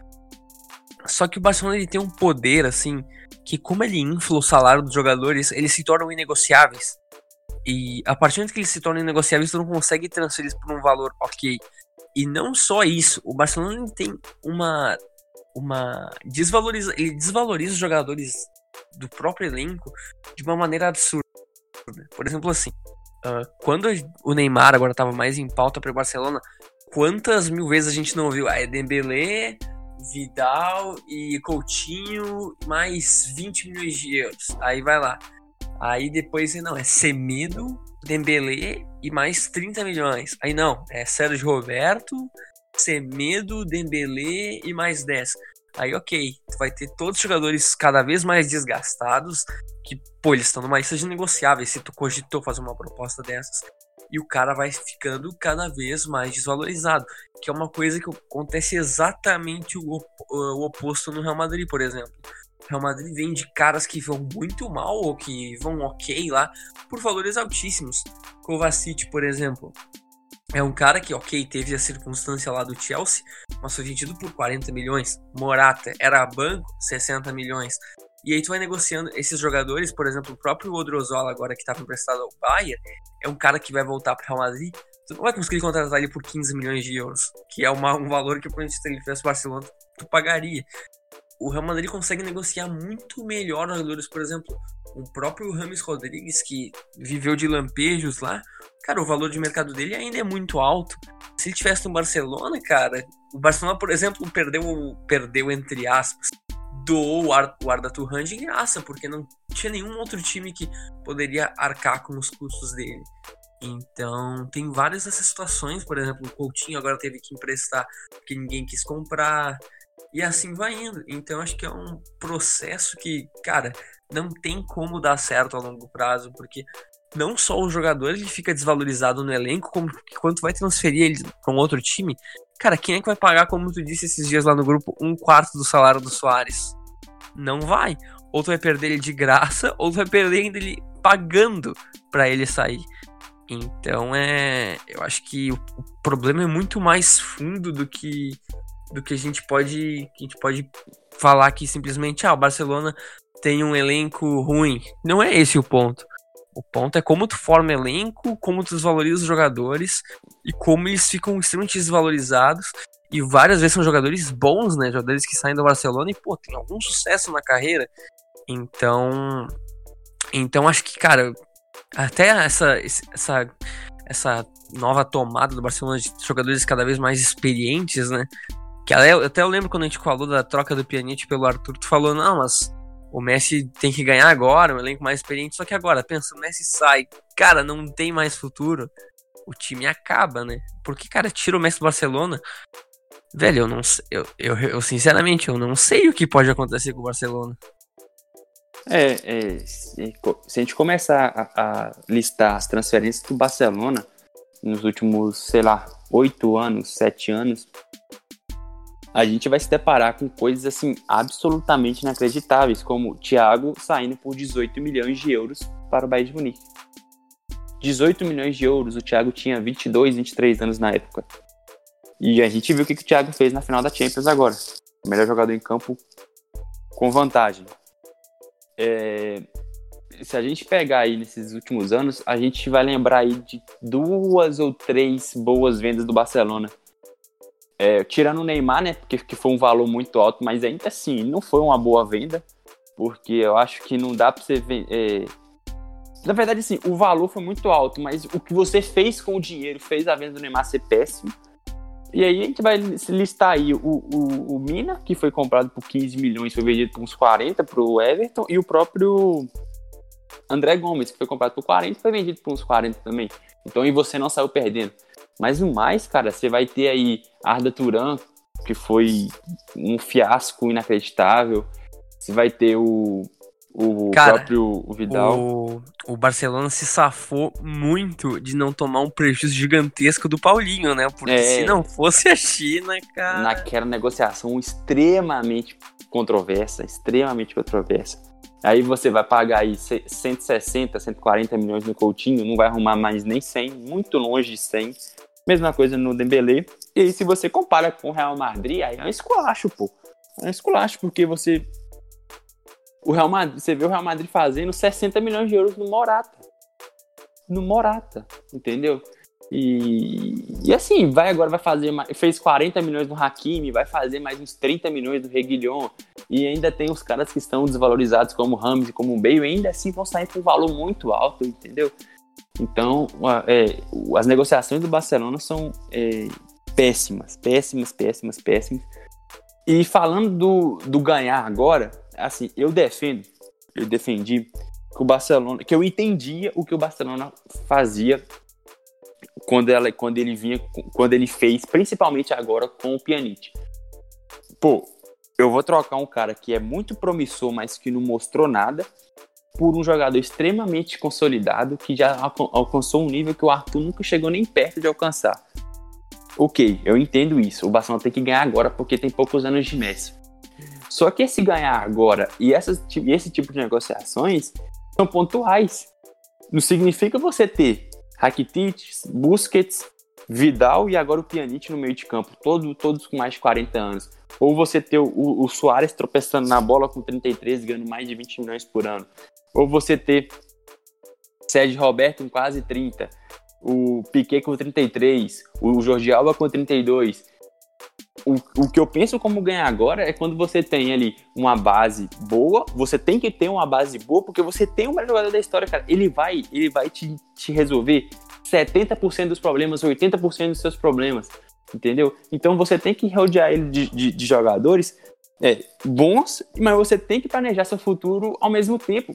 Só que o Barcelona ele tem um poder, assim, que como ele infla o salário dos jogadores, eles se tornam inegociáveis. E a partir do momento que eles se tornam inegociáveis, tu não consegue transferir isso por um valor ok. E não só isso, o Barcelona tem uma, uma desvaloriza, ele desvaloriza os jogadores do próprio elenco de uma maneira absurda. Por exemplo, assim, uh, quando o Neymar agora estava mais em pauta para o Barcelona, quantas mil vezes a gente não ouviu? Ah, é Dembélé, Vidal e Coutinho, mais vinte milhões de euros. Aí vai lá. Aí depois, não, é Semedo, Dembélé e mais trinta milhões. Aí não, é Sérgio Roberto, Semedo, Dembélé e mais dez. Aí ok, tu vai ter todos os jogadores cada vez mais desgastados, que, pô, eles estão numa lista de negociáveis, se tu cogitou fazer uma proposta dessas. E o cara vai ficando cada vez mais desvalorizado, que é uma coisa que acontece exatamente o, op- o oposto no Real Madrid, por exemplo. O Real Madrid vende caras que vão muito mal ou que vão ok lá por valores altíssimos. Kovacic, por exemplo, é um cara que, ok, teve a circunstância lá do Chelsea, mas foi vendido por quarenta milhões. Morata era banco, sessenta milhões. E aí tu vai negociando esses jogadores, por exemplo, o próprio Odriozola agora que estava emprestado ao Bayern, é um cara que vai voltar para o Real Madrid. Tu não vai conseguir contratar ele por quinze milhões de euros, que é uma, um valor que, por se ele tivesse Barcelona, tu pagaria. O Real Madrid consegue negociar muito melhor jogadores, por exemplo, o próprio James Rodrigues, que viveu de lampejos lá, cara, o valor de mercado dele ainda é muito alto. Se ele tivesse no Barcelona, cara, o Barcelona, por exemplo, perdeu, perdeu entre aspas, doou o Arda Turan de graça, porque não tinha nenhum outro time que poderia arcar com os custos dele. Então, tem várias dessas situações, por exemplo, o Coutinho agora teve que emprestar porque ninguém quis comprar, e assim vai indo. Então, acho que é um processo que, cara, não tem como dar certo a longo prazo, porque não só o jogador ele fica desvalorizado no elenco, como que quando tu vai transferir ele para um outro time, cara, quem é que vai pagar, como tu disse esses dias lá no grupo, um quarto do salário do Suárez? Não vai. Ou tu vai perder ele de graça, ou tu vai perder ainda ele pagando para ele sair. Então é, eu acho que o, o problema é muito mais fundo do que do que a gente pode, que a gente pode falar que simplesmente ah, o Barcelona tem um elenco ruim. Não é esse o ponto. O ponto é como tu forma elenco, como tu desvaloriza os jogadores e como eles ficam extremamente desvalorizados. E várias vezes são jogadores bons, né? Jogadores que saem do Barcelona e, pô, tem algum sucesso na carreira. Então, então acho que, cara, até essa, essa, essa nova tomada do Barcelona de jogadores cada vez mais experientes, né? Que até eu lembro quando a gente falou da troca do Pjanic pelo Arthur, tu falou, não, mas o Messi tem que ganhar agora, um elenco mais experiente, só que agora, pensa, o Messi sai, cara, não tem mais futuro, o time acaba, né? Porque, cara, tira o Messi do Barcelona, velho, eu não sei, eu, eu, eu sinceramente, eu não sei o que pode acontecer com o Barcelona. É, é se, se a gente começar a, a listar as transferências do Barcelona nos últimos, sei lá, oito anos, sete anos, a gente vai se deparar com coisas assim absolutamente inacreditáveis, como o Thiago saindo por dezoito milhões de euros para o Bayern de Munique. dezoito milhões de euros, o Thiago tinha vinte e dois, vinte e três anos na época. E a gente viu o que, que o Thiago fez na final da Champions agora. O melhor jogador em campo com vantagem. É, se a gente pegar aí nesses últimos anos, a gente vai lembrar aí de duas ou três boas vendas do Barcelona. É, tirando o Neymar, né, porque que foi um valor muito alto, mas ainda assim, não foi uma boa venda, porque eu acho que não dá pra você ver... É... Na verdade, assim, o valor foi muito alto, mas o que você fez com o dinheiro fez a venda do Neymar ser péssimo. E aí a gente vai listar aí o, o, o Mina, que foi comprado por quinze milhões, foi vendido por uns quarenta pro Everton, e o próprio André Gomes, que foi comprado por quarenta, foi vendido por uns quarenta também. Então, e você não saiu perdendo. Mas no mais, cara, você vai ter aí Arda Turan, que foi um fiasco inacreditável. Você vai ter o, o cara, próprio o Vidal. O, o Barcelona se safou muito de não tomar um prejuízo gigantesco do Paulinho, né? Porque é, se não fosse a China, cara... Naquela negociação extremamente controversa, extremamente controversa. Aí você vai pagar aí cento e sessenta, cento e quarenta milhões no Coutinho, não vai arrumar mais nem cem, muito longe de cem. Mesma coisa no Dembélé. E aí se você compara com o Real Madrid, aí é um esculacho, pô. É um esculacho, porque você... O Real Madrid, você vê o Real Madrid fazendo sessenta milhões de euros no Morata. No Morata, entendeu? E, e assim, vai agora vai fazer... Fez quarenta milhões no Hakimi, vai fazer mais uns trinta milhões no Reguilhon. E ainda tem os caras que estão desvalorizados como o Ramos e como o Bale, e ainda assim vão sair por um valor muito alto, entendeu? Então, é, as negociações do Barcelona são é, péssimas, péssimas, péssimas, péssimas. E falando do, do ganhar agora, assim, eu defendo, eu defendi que o Barcelona, que eu entendia o que o Barcelona fazia quando, ela, quando ele vinha, quando ele fez, principalmente agora com o Pjanic. Pô, eu vou trocar um cara que é muito promissor, mas que não mostrou nada, por um jogador extremamente consolidado, que já alcançou um nível que o Arthur nunca chegou nem perto de alcançar. Ok, eu entendo isso. O Barcelona tem que ganhar agora porque tem poucos anos de Messi. Só que esse ganhar agora e essas, esse tipo de negociações são pontuais. Não significa você ter Rakitic, Busquets, Vidal e agora o Pjanic no meio de campo, todo, todos com mais de quarenta anos. Ou você ter o, o Suárez tropeçando na bola com trinta e três, ganhando mais de vinte milhões por ano. Ou você ter Sérgio Roberto com quase trinta, o Piqué com trinta e três, o Jordi Alba com trinta e dois. O, o que eu penso como ganhar agora é quando você tem ali uma base boa, você tem que ter uma base boa, porque você tem o melhor jogador da história, cara. Ele vai, ele vai te, te resolver setenta por cento dos problemas, oitenta por cento dos seus problemas, entendeu? Então você tem que rodear ele de, de, de jogadores é, bons, mas você tem que planejar seu futuro ao mesmo tempo.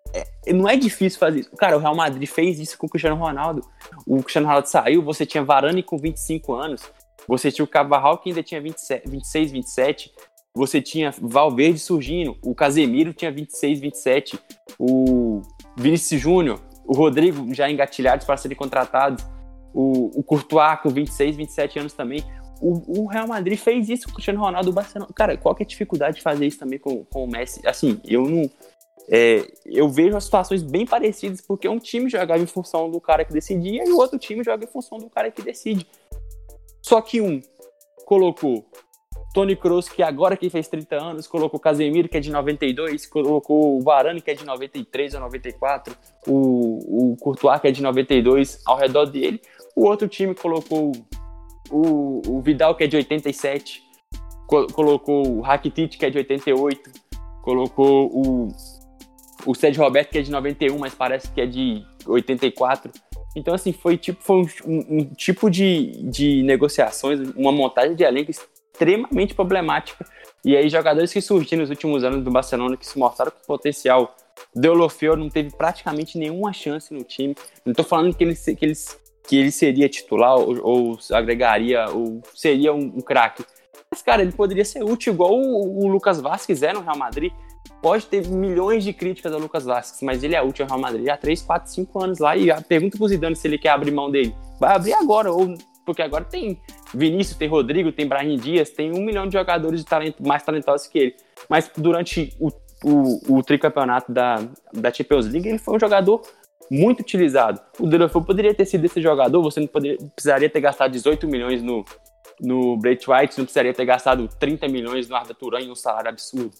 é, não é difícil fazer isso. Cara, o Real Madrid fez isso com o Cristiano Ronaldo. O Cristiano Ronaldo saiu, você tinha Varane com vinte e cinco anos, você tinha o Carvajal que ainda tinha vinte e sete, vinte e seis, vinte e sete, você tinha Valverde surgindo, o Casemiro tinha vinte e seis, vinte e sete, o Vinícius Júnior, o Rodrigo já engatilhados para serem contratados, o, o Courtois com vinte e seis, vinte e sete anos também. O, o Real Madrid fez isso com o Cristiano Ronaldo, o Barcelona. Cara, qual que é a dificuldade de fazer isso também com, com o Messi? Assim, eu não... É, eu vejo as situações bem parecidas, porque um time jogava em função do cara que decidia e o outro time joga em função do cara que decide. Só que um colocou Toni Kroos, que agora que fez trinta anos, colocou Casemiro, que é de noventa e dois, colocou o Varane, que é de noventa e três ou noventa e quatro, o, o Courtois, que é de noventa e dois, ao redor dele. O outro time colocou o, o Vidal, que é de oitenta e sete, co- colocou o Rakitic, que é de oitenta e oito, colocou o, o Sérgio Roberto, que é de noventa e um, mas parece que é de oitenta e quatro. Então, assim, foi, tipo, foi um, um, um tipo de, de negociações, uma montagem de elenco extremamente problemática. E aí, jogadores que surgiram nos últimos anos do Barcelona, que se mostraram com potencial. Deulofeu não teve praticamente nenhuma chance no time. Não tô falando que ele, que ele, que ele seria titular ou, ou agregaria, ou seria um, um craque. Mas, cara, ele poderia ser útil igual o, o Lucas Vázquez é no Real Madrid. Pode ter milhões de críticas ao Lucas Vázquez, mas ele é útil ao Real Madrid há três, quatro, cinco anos lá. E a pergunta pro Zidane se ele quer abrir mão dele. Vai abrir agora, ou, porque agora tem Vinícius, tem Rodrigo, tem Brahim Dias, tem um milhão de jogadores de talento, mais talentosos que ele. Mas durante o, o, o tricampeonato da, da Champions League, ele foi um jogador muito utilizado. O Deulofeu poderia ter sido esse jogador, você não poderia, precisaria ter gastado dezoito milhões no, no Braithwaite White, não precisaria ter gastado trinta milhões no Arda Turan em um salário absurdo.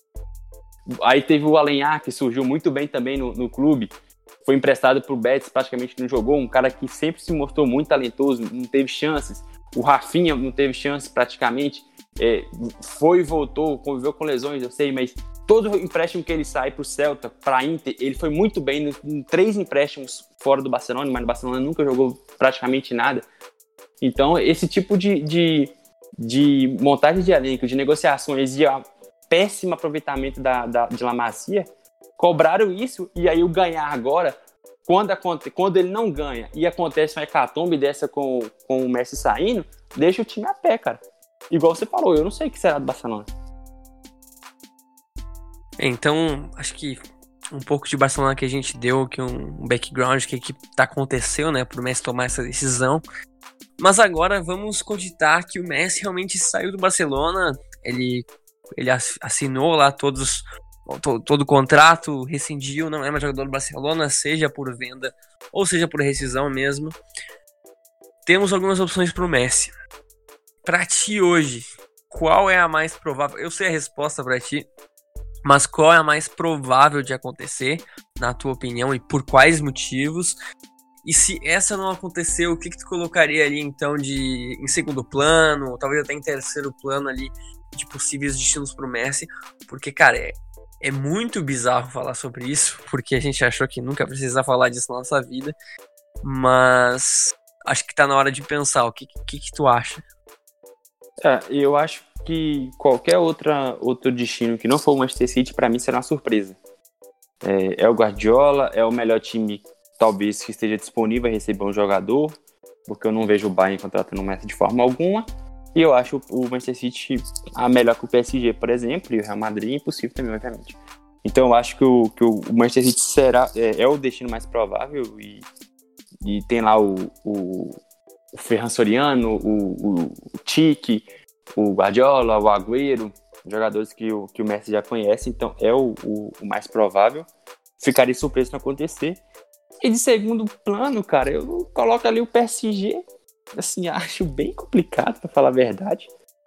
Aí teve o Alenyá, que surgiu muito bem também no, no clube, foi emprestado pro Betis, praticamente não jogou, um cara que sempre se mostrou muito talentoso, não teve chances. O Rafinha não teve chances praticamente, é, foi e voltou, conviveu com lesões, eu sei, mas todo empréstimo que ele sai pro Celta, pra Inter, ele foi muito bem em três empréstimos fora do Barcelona, mas no Barcelona nunca jogou praticamente nada. Então, esse tipo de, de, de montagem de elenco, de negociações e a péssimo aproveitamento da, da, de La Masia, cobraram isso, e aí o ganhar agora, quando, aconte, quando ele não ganha e acontece uma hecatombe dessa com, com o Messi saindo, deixa o time a pé, cara. Igual você falou, eu não sei o que será do Barcelona. Então, acho que um pouco de Barcelona que a gente deu, que um background, que, que tá aconteceu, né, pro Messi tomar essa decisão. Mas agora vamos cogitar que o Messi realmente saiu do Barcelona, ele, ele assinou lá todos, todo, todo o contrato, rescindiu, não é mais jogador do Barcelona, seja por venda ou seja por rescisão mesmo. Temos algumas opções pro Messi. Pra ti hoje, qual é a mais provável? Eu sei a resposta pra ti, mas qual é a mais provável de acontecer, na tua opinião, e por quais motivos? E se essa não acontecer, o que, que tu colocaria ali, então, de em segundo plano, ou talvez até em terceiro plano ali, de possíveis destinos pro Messi? Porque, cara, é, é muito bizarro falar sobre isso, porque a gente achou que nunca precisava falar disso na nossa vida, mas acho que tá na hora de pensar. O que, que, que tu acha? É, eu acho que qualquer outra, outro destino que não for o Manchester City, pra mim, será uma surpresa. É, é o Guardiola, é o melhor time talvez que esteja disponível a receber um jogador, porque eu não vejo o Bayern contratando o Messi de forma alguma, e eu acho o Manchester City a melhor que o P S G, por exemplo, e o Real Madrid é impossível também, obviamente. Então eu acho que o, que o Manchester City será, é, é o destino mais provável, e, e tem lá o, o, o Ferran Soriano, o, o, o Tite, o Guardiola, o Agüero, jogadores que o, que o Messi já conhece, então é o, o, o mais provável. Ficaria surpreso se não acontecer. E de segundo plano, cara, eu coloco ali o P S G, assim, acho bem complicado, pra falar a verdade,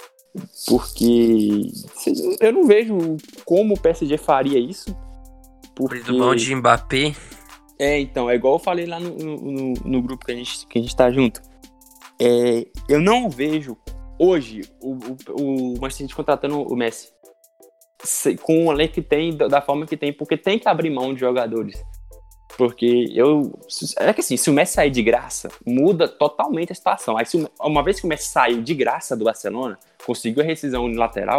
porque eu não vejo como o P S G faria isso. Porque... do mão de Mbappé. É, então, é igual eu falei lá no, no, no grupo que a gente, que a gente tá junto. É, eu não vejo hoje o, o, o Manchester City contratando o Messi com o elenco que tem, da forma que tem, porque tem que abrir mão de jogadores. Porque eu... É que assim, se o Messi sair de graça, muda totalmente a situação. Aí, se uma vez que o Messi saiu de graça do Barcelona, conseguiu a rescisão unilateral,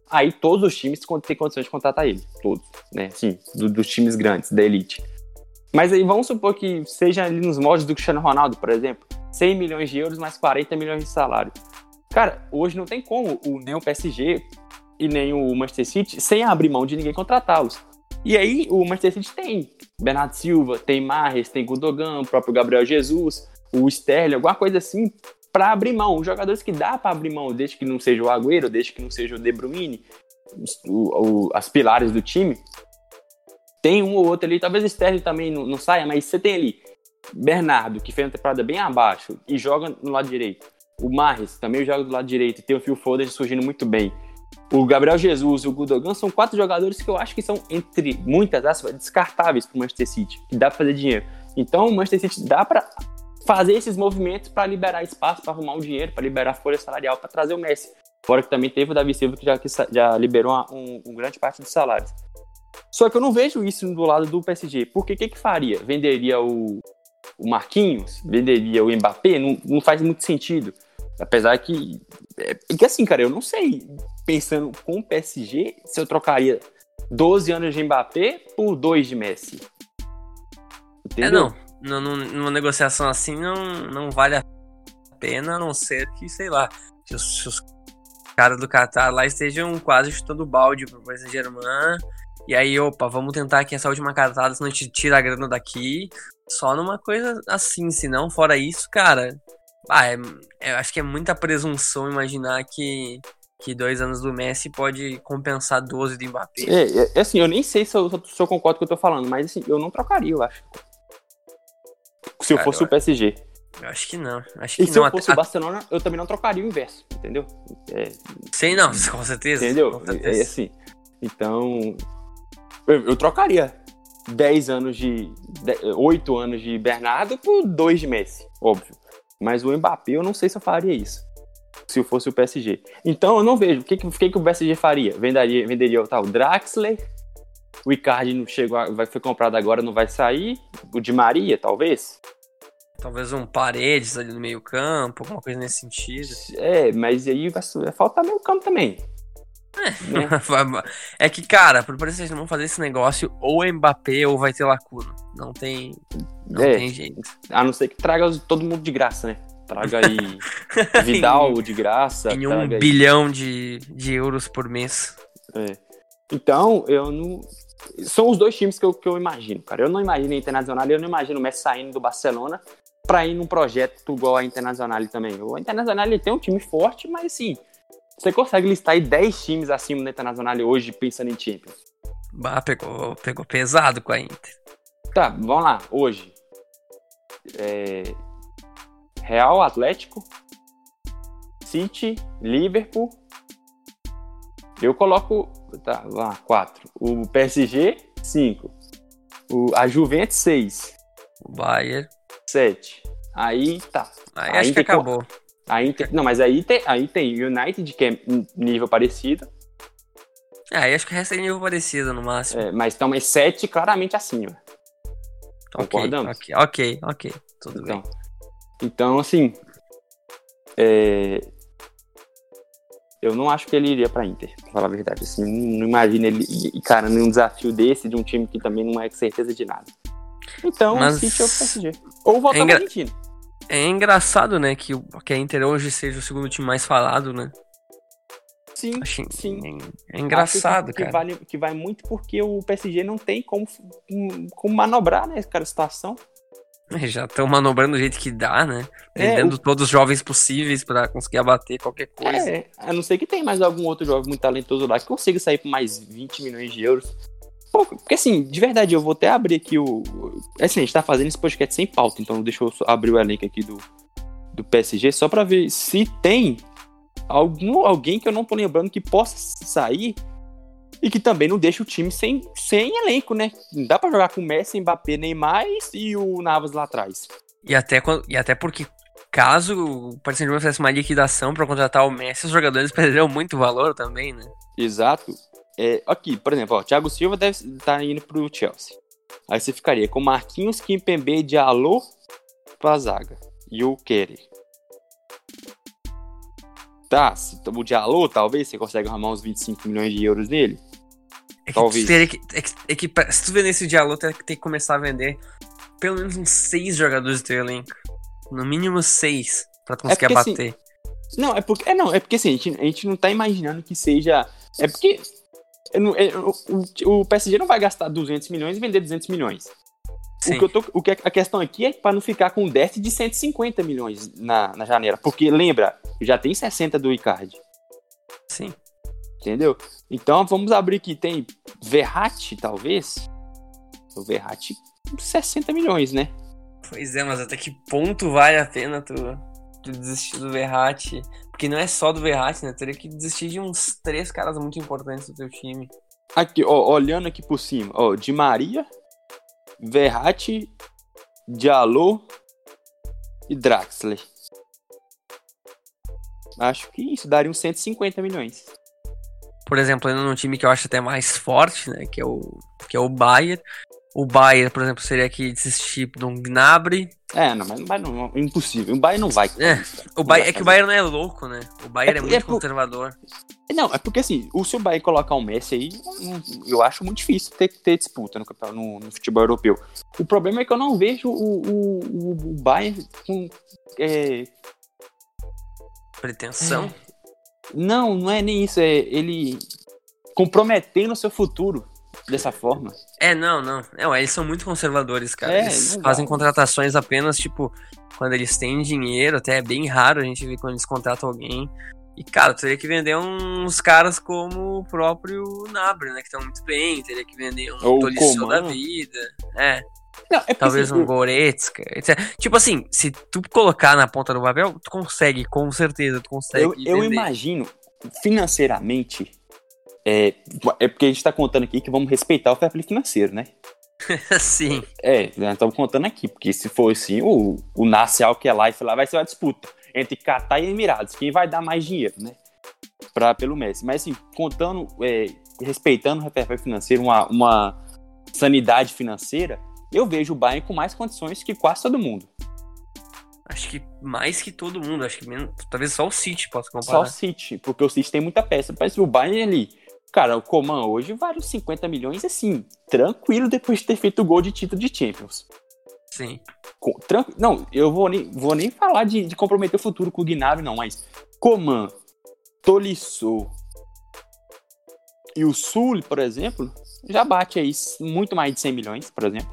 aí todos os times têm condições de contratar ele. Todos, né? Assim, do, dos times grandes, da elite. Mas aí vamos supor que seja ali nos moldes do Cristiano Ronaldo, por exemplo, cem milhões de euros mais quarenta milhões de salário. Cara, hoje não tem como o, nem o P S G e nem o Manchester City sem abrir mão de ninguém contratá-los. E aí o Manchester City tem Bernardo Silva, tem Mahrez, tem Gundogan, o próprio Gabriel Jesus, o Sterling, alguma coisa assim, para abrir mão. Os jogadores que dá para abrir mão, desde que não seja o Agüero, desde que não seja o De Bruyne, o, o, as pilares do time, tem um ou outro ali, talvez o Sterling também não, não saia, mas você tem ali Bernardo, que fez uma temporada bem abaixo e joga no lado direito. O Mahrez também joga do lado direito e tem o Phil Foden surgindo muito bem. O Gabriel Jesus e o Gundogan são quatro jogadores que eu acho que são, entre muitas aspas, descartáveis para o Manchester City, que dá para fazer dinheiro. Então o Manchester City dá para fazer esses movimentos para liberar espaço, para arrumar um dinheiro, para liberar folha salarial, para trazer o Messi. Fora que também teve o Davi Silva, que já, que já liberou uma, um, um grande parte dos salários. Só que eu não vejo isso do lado do P S G. Porque o que que faria? Venderia o, o Marquinhos? Venderia o Mbappé? Não, não faz muito sentido. Apesar que... É, que assim, cara, eu não sei, pensando com o P S G, se eu trocaria doze anos de Mbappé por dois de Messi. Entendeu? É, não. Numa negociação assim, não, não vale a pena, a não ser que, sei lá, se os, se os caras do Qatar lá estejam quase chutando balde pro Paris Saint-Germain. E aí, opa, vamos tentar aqui essa última cartada, senão a gente tira a grana daqui. Só numa coisa assim, senão, fora isso, cara... Ah, é, é, acho que é muita presunção imaginar que, que dois anos do Messi pode compensar doze do Mbappé. É, é assim, eu nem sei se eu, se eu concordo com o que eu tô falando, mas assim, eu não trocaria, eu acho. Se Cara, eu fosse eu, o P S G. Eu acho que não. Acho e que se não, eu fosse até, o Barcelona, eu também não trocaria o inverso, entendeu? É, sei não, com certeza. Entendeu? Com certeza. É assim. Então, eu, eu trocaria dez anos de... oito anos de Bernardo por dois de Messi, óbvio. Mas o Mbappé, eu não sei se eu faria isso, se eu fosse o P S G. Então, eu não vejo. O que, que, que o P S G faria? Venderia, venderia o tal Draxler, o Icardi não chegou a, vai, foi comprado agora, não vai sair. O Di Maria, talvez. Talvez um Paredes ali no meio campo, alguma coisa nesse sentido. É, mas aí vai, vai faltar meio campo também. É, né? É que, cara, por parecer que não fazer esse negócio, ou é Mbappé ou vai ter lacuna. Não tem, não é, tem jeito. A não ser que traga todo mundo de graça, né? Traga aí Vidal de graça. Em um aí... bilhão de, de euros por mês. É. Então, eu não... São os dois times que eu, que eu imagino, cara. Eu não imagino a Internacional, eu não imagino o Messi saindo do Barcelona pra ir num projeto igual a Internacional também. O Internacional ele tem um time forte, mas assim... Você consegue listar aí dez times acima da Internacional hoje pensando em Champions? Bah, pegou, pegou pesado com a Inter. Tá, vamos lá. Hoje. É... Real, Atlético, City, Liverpool. Eu coloco... Tá, vamos lá. quatro. O P S G, cinco. O... A Juventus, seis. O Bayern. sete. Aí tá. Aí acho que acabou. A Inter, não, mas aí tem, aí tem United, que é nível parecido. É, aí acho que o resto é nível parecido no máximo. É, mas estão sete claramente acima. Okay, Concordamos? Ok, ok, ok. Tudo então, bem. Então, assim... É, eu não acho que ele iria pra Inter, pra falar a verdade. Assim, não, não imagino ele, cara, num desafio desse, de um time que também não é certeza de nada. Então, mas... o City é o P S G. Ou voltar é engra... pra Argentina. É engraçado, né, que, que a Inter hoje seja o segundo time mais falado, né? Sim, Acho, sim. É, é engraçado, que, cara. Que, vale, que vai muito porque o P S G não tem como, como manobrar, né, cara, a situação. Já estão manobrando do jeito que dá, né? Vendendo é, o... todos os jovens possíveis pra conseguir abater qualquer coisa. É, a não ser que tenha mais algum outro jovem muito talentoso lá que consiga sair por mais vinte milhões de euros. Pô, porque assim, de verdade, eu vou até abrir aqui o... Assim, a gente tá fazendo esse podcast sem pauta, então deixa eu abrir o elenco aqui do, do P S G só pra ver se tem algum, alguém que eu não tô lembrando que possa sair e que também não deixa o time sem, sem elenco, né? Não dá pra jogar com o Messi, Mbappé, Neymar e o Navas lá atrás. E até, e até porque, caso o Paris Saint-Germain fizesse uma liquidação pra contratar o Messi, os jogadores perderiam muito valor também, né? Exato. É, aqui, por exemplo, ó, Thiago Silva deve estar tá indo pro Chelsea. Aí você ficaria com Marquinhos, Kimpembe, Diallo pra zaga. E o Kerer. Tá, se o Diallo, talvez, você consegue arrumar uns vinte e cinco milhões de euros nele. É que Talvez. tu teria que, é que, é que se tu vender esse Diallo, tu tem que começar a vender pelo menos uns seis jogadores do teu elenco. No mínimo seis, pra tu conseguir É porque, abater. Assim, não, é porque, é, não, é porque assim, a gente, a gente não tá imaginando que seja... É porque eu não, é, o, o P S G não vai gastar duzentos milhões e vender duzentos milhões. Sim. O que, eu tô, o que a questão aqui é pra não ficar com um déficit de cento e cinquenta milhões na, na janela. Porque, lembra, já tem sessenta do Icardi. Sim. Entendeu? Então, vamos abrir aqui. Tem Verratti, talvez. O Verratti, sessenta milhões, né? Pois é, mas até que ponto vale a pena tu, tu desistir do Verratti? Porque não é só do Verratti, né? Teria que desistir de uns três caras muito importantes do teu time. Aqui, ó, olhando aqui por cima. Ó, Di Maria, Verratti, Diallo e Draxler. Acho que isso daria uns cento e cinquenta milhões. Por exemplo, indo num time que eu acho até mais forte, né? Que é o, que é o Bayern. O Bayern, por exemplo, seria que desistir de um Gnabry. É, não, mas não vai, não, é impossível. O Bayern não vai. É, o Bayern, é que o Bayern não é louco, né? O Bayern é, é muito é por... conservador. Não, é porque assim, o seu Bayern colocar um Messi aí, eu acho muito difícil ter, ter disputa no, no, no futebol europeu. O problema é que eu não vejo o, o, o Bayern com... É... Pretensão? É... Não, não é nem isso. É ele comprometendo o seu futuro dessa forma. É, não, não. não eles são muito conservadores, cara. É, eles fazem contratações apenas, tipo, quando eles têm dinheiro. Até é bem raro a gente ver quando eles contratam alguém. E, cara, teria que vender uns caras como o próprio Gnabry, né? Que estão muito bem. Teria que vender um Tolisso da vida. É. Não, é Talvez assim, um Goretzka, etcétera. Tipo assim, se tu colocar na ponta do papel, tu consegue, com certeza, tu consegue. Eu, eu imagino, financeiramente, é, é porque a gente tá contando aqui que vamos respeitar o fair play financeiro, né? Sim. É, nós estamos contando aqui, porque se for assim, o, o Nasser Al-Khelaifi lá vai ser uma disputa entre Catar e Emirados. Quem vai dar mais dinheiro, né? Pra, pelo Messi. Mas assim, contando, é, respeitando o fair play financeiro, uma, uma sanidade financeira, eu vejo o Bayern com mais condições que quase todo mundo. Acho que mais que todo mundo. Acho que menos, talvez só o City possa comparar. Só o City, porque o City tem muita peça. Parece que o Bayern ali... Cara, o Coman hoje vale uns cinquenta milhões, assim, tranquilo, depois de ter feito o gol de título de Champions. Sim. Com, tranqu... Não, eu vou nem, vou nem falar de, de comprometer o futuro com o Gnabry, não, mas Coman, Tolisso e o Sul, por exemplo, já bate aí muito mais de cem milhões, por exemplo.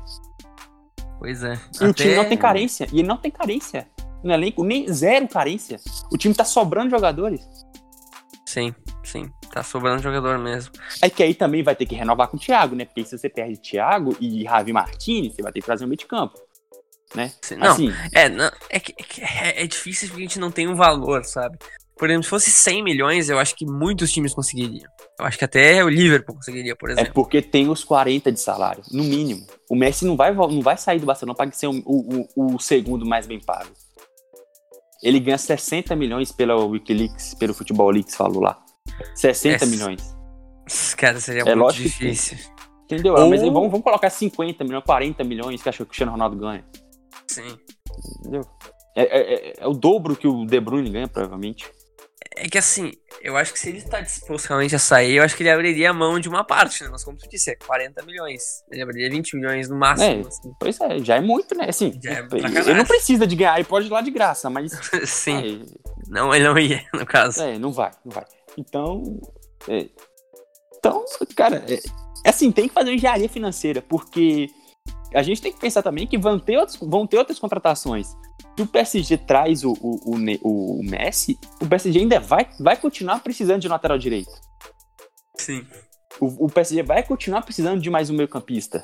Pois é. E Até... o time não tem carência. E ele não tem carência. No elenco, nem zero carência. O time tá sobrando jogadores. Sim, sim. Tá sobrando jogador mesmo. É que aí também vai ter que renovar com o Thiago, né? Porque se você perde Thiago e Javi Martinez, você vai ter que trazer um meio de campo. Né? Sim, não, assim, é, não, é, que, é, é difícil porque a gente não tem um valor, sabe? Por exemplo, se fosse cem milhões, eu acho que muitos times conseguiriam. Eu acho que até o Liverpool conseguiria, por exemplo. É porque tem os quarenta de salário, no mínimo. O Messi não vai, não vai sair do Barcelona para ser o, o, o segundo mais bem pago. Ele ganha sessenta milhões pela Wikileaks, pelo Futebol Leaks, falou lá. sessenta é, milhões. Cara, seria é muito difícil. Que, entendeu? Ou... Mas aí, vamos, vamos colocar cinquenta milhões, quarenta milhões que acho que o Cristiano Ronaldo ganha. Sim. Entendeu? É, é, é o dobro que o De Bruyne ganha, provavelmente. É que assim, eu acho que se ele está disposto realmente a sair, eu acho que ele abriria a mão de uma parte, né? Mas como tu disse, é quarenta milhões. Ele abriria vinte milhões no máximo. É, assim. Pois é, já é muito, né? Assim, já é ele não precisa de ganhar, ele pode ir lá de graça, mas... Sim, é, não, ele não ia, no caso. É, não vai, não vai. Então, é, então cara, é, assim, tem que fazer uma engenharia financeira, porque a gente tem que pensar também que vão ter, outros, vão ter outras contratações. Se o P S G traz o, o, o, o Messi, o P S G ainda vai, vai continuar precisando de um lateral direito. Sim. O, o P S G vai continuar precisando de mais um meio campista.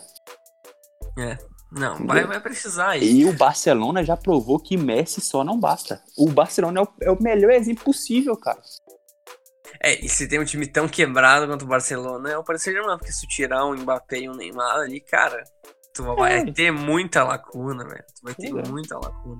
É, não, vai, vai precisar. Isso. E o Barcelona já provou que Messi só não basta. O Barcelona é o, é o melhor exemplo possível, cara. É, e se tem um time tão quebrado quanto o Barcelona, é o Paris Saint-Germain, porque se tu tirar um Mbappé e um Neymar ali, cara... Tu vai é. ter muita lacuna, velho. Tu vai ter é. muita lacuna.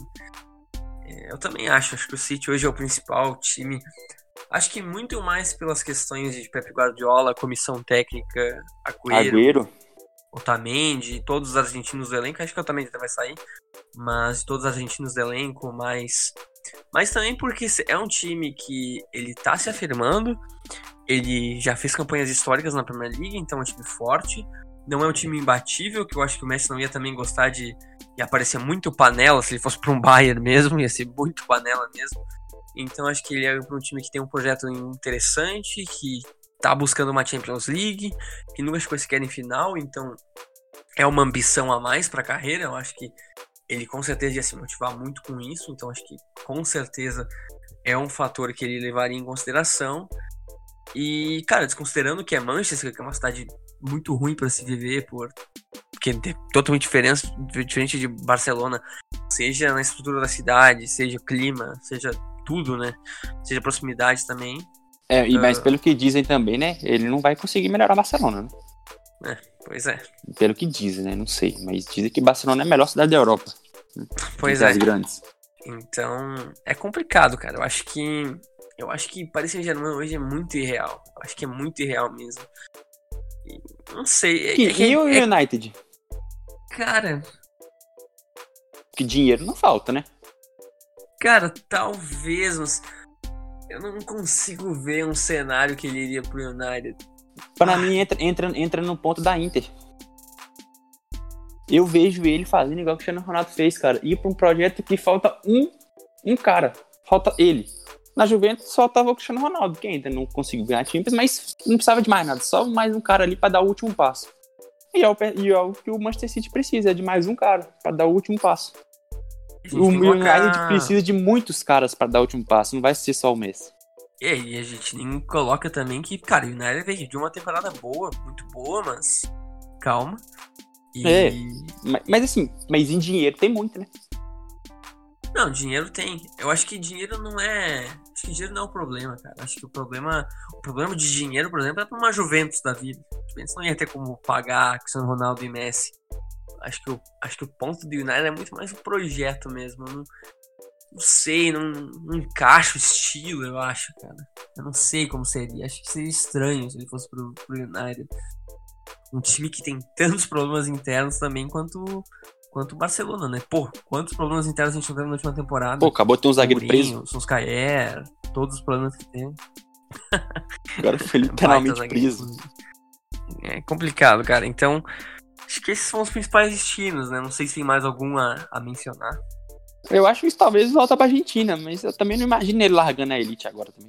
É, eu também acho. Acho que o City hoje é o principal time. Acho que muito mais pelas questões de Pep Guardiola, comissão técnica, Agüero, Agüero. Otamendi, todos os argentinos do elenco. Acho que o Otamendi até vai sair. Mas todos os argentinos do elenco, mais mas também porque é um time que ele tá se afirmando, ele já fez campanhas históricas na Premier League, então é um time forte, não é um time imbatível, que eu acho que o Messi não ia também gostar de, de aparecer muito panela, se ele fosse para um Bayern mesmo, ia ser muito panela mesmo. Então acho que ele é para um time que tem um projeto interessante, que tá buscando uma Champions League, que nunca chegou sequer em final, então é uma ambição a mais para a carreira. Eu acho que ele com certeza ia se motivar muito com isso, então acho que com certeza é um fator que ele levaria em consideração. E, cara, desconsiderando que é Manchester, que é uma cidade muito ruim para se viver, por... porque é totalmente diferente, diferente de Barcelona, seja na estrutura da cidade, seja clima, seja tudo, né? Seja proximidade também. É, e, mas uh... pelo que dizem também, né? Ele não vai conseguir melhorar Barcelona, né? É, pois é. Pelo que dizem, né? Não sei. Mas dizem que Barcelona é a melhor cidade da Europa. Pois é. As grandes. Então, é complicado, cara. Eu acho que... Eu acho que Paris Saint-Germain hoje é muito irreal. Eu acho que é muito irreal mesmo. E, não sei. É, E, é que, e o é... United? Cara... Que dinheiro não falta, né? Cara, talvez... Mas eu não consigo ver um cenário que ele iria pro United. Pra ah. mim, entra, entra, entra no ponto da Inter. Eu vejo ele fazendo igual que o Cristiano Ronaldo fez, cara. Ir pra um projeto que falta um, um cara. Falta ele. Na Juventus só tava o Cristiano Ronaldo, que ainda não conseguiu ganhar Champions, mas não precisava de mais nada. Só mais um cara ali pra dar o último passo. E é o, e é o que o Manchester City precisa, é de mais um cara pra dar o último passo. O United colocar... precisa de muitos caras pra dar o último passo, não vai ser só o Messi. E aí, a gente nem coloca também que, cara, o United veio de uma temporada boa, muito boa, mas calma. E... É, mas, mas assim, mas em dinheiro tem muito, né? Não, dinheiro tem. Eu acho que dinheiro não é... Acho que dinheiro não é o problema, cara. Acho que o problema... O problema de dinheiro, por exemplo, é pra uma Juventus da vida. A Juventus não ia ter como pagar Cristiano Ronaldo e Messi. Acho que, o, acho que o ponto do United é muito mais o projeto mesmo. Eu não, não sei, não, não encaixa o estilo, eu acho, cara. Eu não sei como seria. Acho que seria estranho se ele fosse pro, pro United. Um time que tem tantos problemas internos também quanto... Quanto o Barcelona, né? Pô, quantos problemas internos a gente não teve na última temporada? Pô, acabou de ter um zagueiro Mourinho, preso. Solskjaer, todos os problemas que tem. Agora foi literalmente preso. É complicado, cara. Então, acho que esses são os principais destinos, né? Não sei se tem mais algum a, a mencionar. Eu acho que isso talvez volta pra Argentina, mas eu também não imagino ele largando a elite agora também.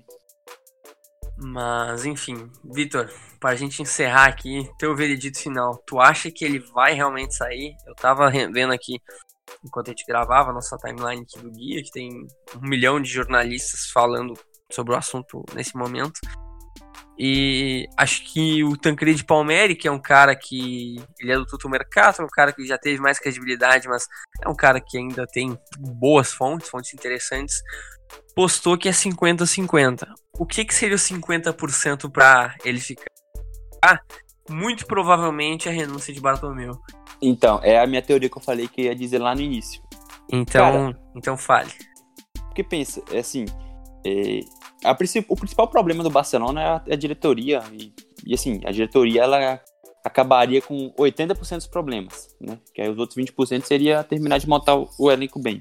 Mas, enfim, Vitor, pra gente encerrar aqui, teu veredito final, tu acha que ele vai realmente sair? Eu tava vendo aqui, enquanto a gente gravava a nossa timeline aqui do Guia, que tem um milhão de jornalistas falando sobre o assunto nesse momento. E acho que o Tancredi Palmieri, que é um cara que... Ele é do Tutto Mercato, é um cara que já teve mais credibilidade, mas é um cara que ainda tem boas fontes, fontes interessantes, postou que é cinquenta a cinquenta. O que, que seria o cinquenta por cento para ele ficar? Ah, muito provavelmente a renúncia de Bartomeu. Então, é a minha teoria que eu falei que ia dizer lá no início. Então, Cara, então fale. Porque pensa, é assim, é, a, o principal problema do Barcelona é a, é a diretoria. E, e assim, a diretoria ela acabaria com oitenta por cento dos problemas, né? Que aí os outros vinte por cento seria terminar de montar o, o elenco bem.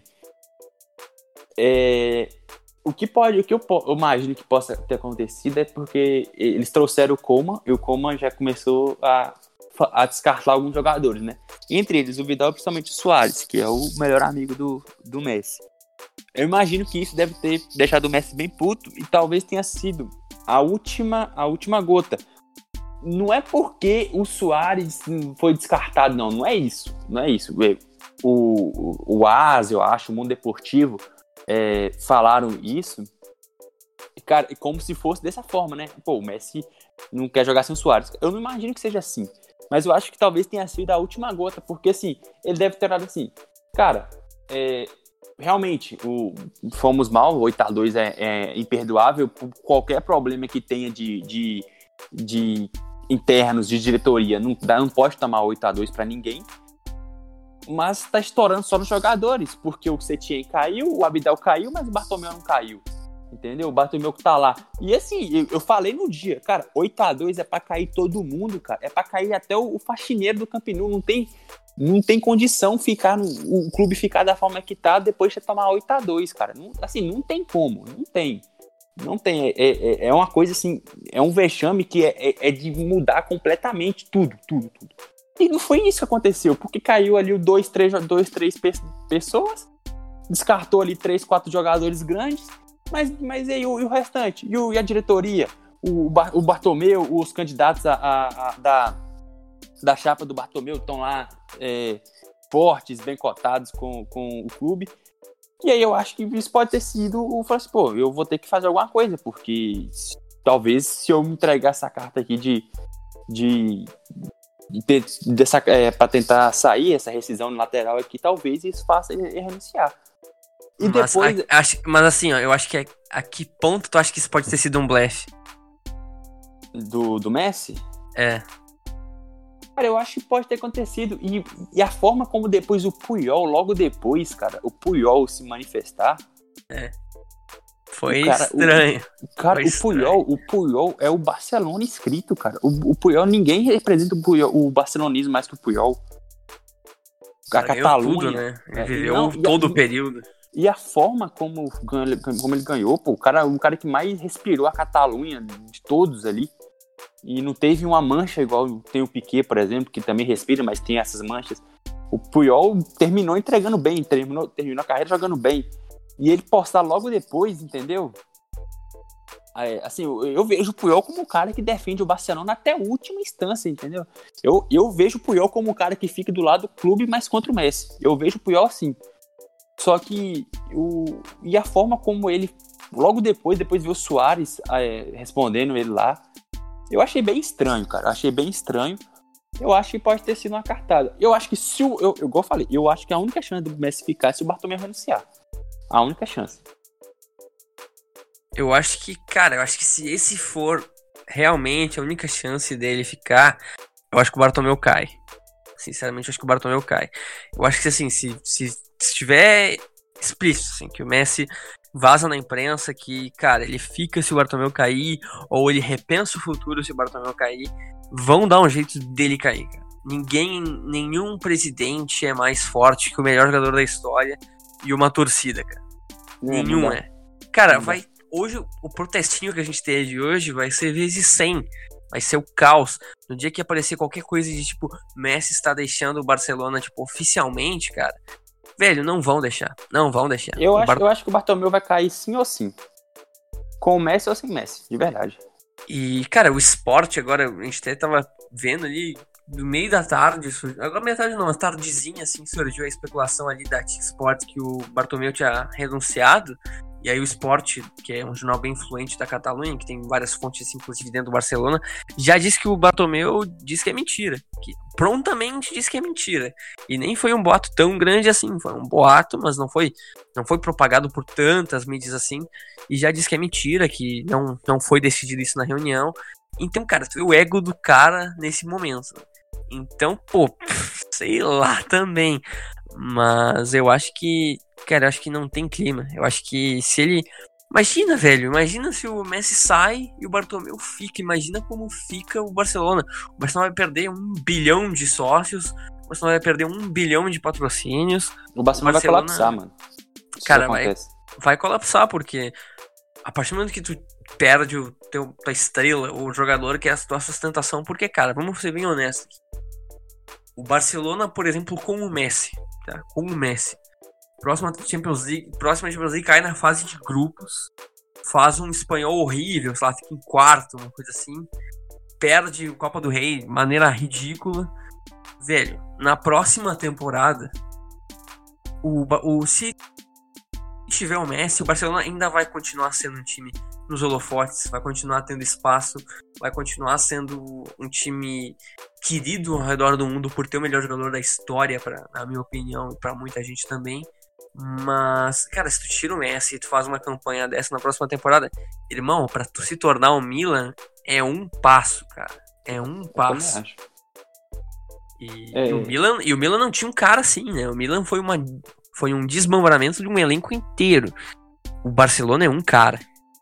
É... O que pode, o que eu, eu imagino que possa ter acontecido é porque eles trouxeram o Koeman e o Koeman já começou a, a descartar alguns jogadores, né? Entre eles o Vidal e principalmente o Suárez, que é o melhor amigo do, do Messi. Eu imagino que isso deve ter deixado o Messi bem puto e talvez tenha sido a última, a última gota. Não é porque o Suárez foi descartado, não. Não é isso. Não é isso. O, o, o AS, eu acho, o Mundo Deportivo, É, falaram isso, cara, como se fosse dessa forma, né? Pô, o Messi não quer jogar sem o Suárez. Eu não imagino que seja assim, mas eu acho que talvez tenha sido a última gota, porque assim, ele deve ter dado assim, cara, é, realmente, o, fomos mal, o oito a dois é, é imperdoável, por qualquer problema que tenha de, de, de internos, de diretoria, não, não pode tomar oito a dois pra ninguém. Mas tá estourando só nos jogadores, porque o Setien caiu, o Abidal caiu, mas o Bartomeu não caiu, entendeu? O Bartomeu que tá lá. E assim, eu, eu falei no dia, cara, oito a dois é pra cair todo mundo, cara, é pra cair até o, o faxineiro do Camp Nou, não tem, Não tem condição ficar no, o clube ficar da forma que tá depois de tomar oito a dois, cara. Não, assim, não tem como, não tem. Não tem, é, é, é uma coisa assim, é um vexame que é, é, é de mudar completamente tudo, tudo, tudo. E não foi isso que aconteceu, porque caiu ali o dois, três, dois, três pessoas, descartou ali três, quatro jogadores grandes, mas, mas e, o, e o restante? E, o, e a diretoria? O, o Bartomeu, os candidatos a, a, a, da, da chapa do Bartomeu estão lá é, fortes, bem cotados com, com o clube. E aí eu acho que isso pode ter sido o assim, pô, eu vou ter que fazer alguma coisa, porque talvez se eu me entregar essa carta aqui de, de, de ter, dessa, é, para tentar sair essa rescisão lateral aqui, talvez isso faça ele renunciar. E mas, depois... a, acho, mas assim, ó, eu acho que a, a que ponto tu acha que isso pode ter sido um blefe? Do, do Messi? É. Cara, eu acho que pode ter acontecido. E, e a forma como depois o Puyol, logo depois, cara, o Puyol se manifestar. É. Foi cara, estranho. O, cara, Foi o estranho. Puyol, o Puyol é o Barcelona inscrito, cara. O, o Puyol, ninguém representa o, Puyol, o barcelonismo mais que o Puyol. A Cara, Catalunha. Tudo, né? Ele é, viveu não, todo a, o período. E a forma como, como ele ganhou, pô, o cara, o cara que mais respirou a Catalunha de todos ali. E não teve uma mancha igual tem o Piquet, por exemplo, que também respira, mas tem essas manchas. O Puyol terminou entregando bem, terminou, terminou a carreira jogando bem. E ele postar logo depois, entendeu? É, assim, eu, eu vejo o Puyol como um cara que defende o Barcelona até a última instância, entendeu? Eu, eu vejo o Puyol como um cara que fica do lado do clube, mas contra o Messi. Eu vejo o Puyol assim. Só que o, e a forma como ele, logo depois, depois viu o Suárez é, respondendo ele lá, eu achei bem estranho, cara. Eu achei bem estranho. Eu acho que pode ter sido uma cartada. Eu acho que se o... Eu, eu, igual eu falei, eu acho que a única chance do Messi ficar é se o Bartomeu renunciar. A única chance. Eu acho que, cara, eu acho que se esse for realmente a única chance dele ficar, eu acho que o Bartomeu cai. Sinceramente, eu acho que o Bartomeu cai. Eu acho que, assim, se, se, se tiver explícito, assim, que o Messi vaza na imprensa que, cara, ele fica se o Bartomeu cair, ou ele repensa o futuro se o Bartomeu cair, vão dar um jeito dele cair, cara. Ninguém, nenhum presidente é mais forte que o melhor jogador da história e uma torcida, cara. Não, Nenhum não é. Cara, não vai... Hoje, o protestinho que a gente teve hoje vai ser vezes cem. Vai ser o caos. No dia que aparecer qualquer coisa de, tipo, Messi está deixando o Barcelona, tipo, oficialmente, cara... Velho, não vão deixar. Não vão deixar. Eu acho, Bar... eu acho que o Bartomeu vai cair sim ou sim. Com o Messi ou sem Messi, de verdade. E, cara, o esporte agora, a gente até tava vendo ali, no meio da tarde, agora meia tarde não, uma tardezinha, assim, surgiu a especulação ali da T-Sport que o Bartomeu tinha renunciado. E aí o Sport, que é um jornal bem influente da Catalunha, que tem várias fontes, inclusive dentro do Barcelona, já disse que o Bartomeu disse que é mentira. Que prontamente disse que é mentira. E nem foi um boato tão grande assim. Foi um boato, mas não foi, não foi propagado por tantas mídias assim. E já disse que é mentira, que não, não foi decidido isso na reunião. Então, cara, tu vê o ego do cara nesse momento. Então, pô, sei lá também. Mas eu acho que... Cara, eu acho que não tem clima. Eu acho que se ele... Imagina, velho. Imagina se o Messi sai e o Bartomeu fica. Imagina como fica o Barcelona. O Barcelona vai perder um bilhão de sócios. O Barcelona vai perder um bilhão de patrocínios. O Barcelona, o Barcelona... vai colapsar, mano. Isso cara, vai, vai colapsar, porque a partir do momento que tu perde o teu, tua estrela, o jogador que é a tua sustentação, porque, cara, vamos ser bem honestos. O Barcelona, por exemplo, com o Messi, tá? Com o Messi. Próxima Champions League, próxima Champions League cai na fase de grupos, faz um espanhol horrível, sei lá, fica em quarto, uma coisa assim, perde o Copa do Rei de maneira ridícula. Velho, na próxima temporada, o, o se tiver o Messi, o Barcelona ainda vai continuar sendo um time nos holofotes, vai continuar tendo espaço, vai continuar sendo um time querido ao redor do mundo por ter o melhor jogador da história, pra, na minha opinião, e pra muita gente também. Mas, cara, se tu tira o Messi e tu faz uma campanha dessa na próxima temporada, irmão, pra tu se tornar o Milan, é um passo, cara. É um Eu passo. acho. E, É. e, o Milan, e o Milan não tinha um cara assim, né? O Milan foi, uma, foi um desmembramento de um elenco inteiro. O Barcelona é um cara.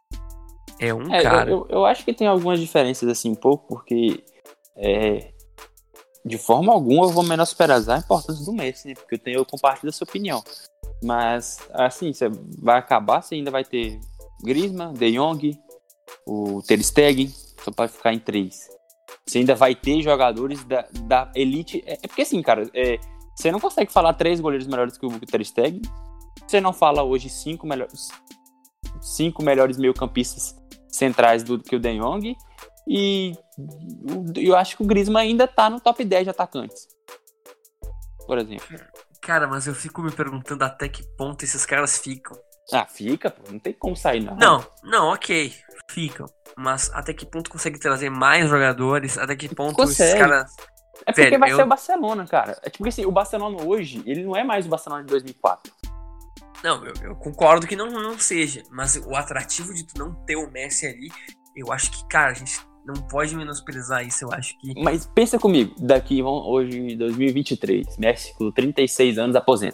É um É, cara. eu, eu, eu acho que tem algumas diferenças, assim, um pouco, porque é, de forma alguma eu vou menosprezar a importância do Messi, né? Porque eu, tenho, eu compartilho essa opinião. Mas, assim, você vai acabar, você ainda vai ter Griezmann, De Jong, o Ter Stegen, só pode ficar em três. Você ainda vai ter jogadores da, da elite. É, é porque, assim, cara, é, você não consegue falar três goleiros melhores que o Ter Stegen. Você não fala hoje cinco melhores, cinco melhores meio-campistas centrais do que o De Jong. E eu acho que o Griezmann ainda tá no top dez de atacantes, por exemplo. Cara, mas eu fico me perguntando até que ponto esses caras ficam. Ah, fica, pô. Não tem como sair, não. Não, não, ok. Ficam. Mas até que ponto consegue trazer mais jogadores? Até que ponto consegue. Esses caras... É porque Velho, vai eu... ser o Barcelona, cara. É tipo assim, o Barcelona hoje, ele não é mais o Barcelona de dois mil e quatro. Não, eu, eu concordo que não, não seja. Mas o atrativo de tu não ter o Messi ali, eu acho que, cara, a gente não pode menosprezar isso. Eu acho que... Mas pensa comigo, daqui, hoje, dois mil e vinte e três, Messi com trinta e seis anos aposenta.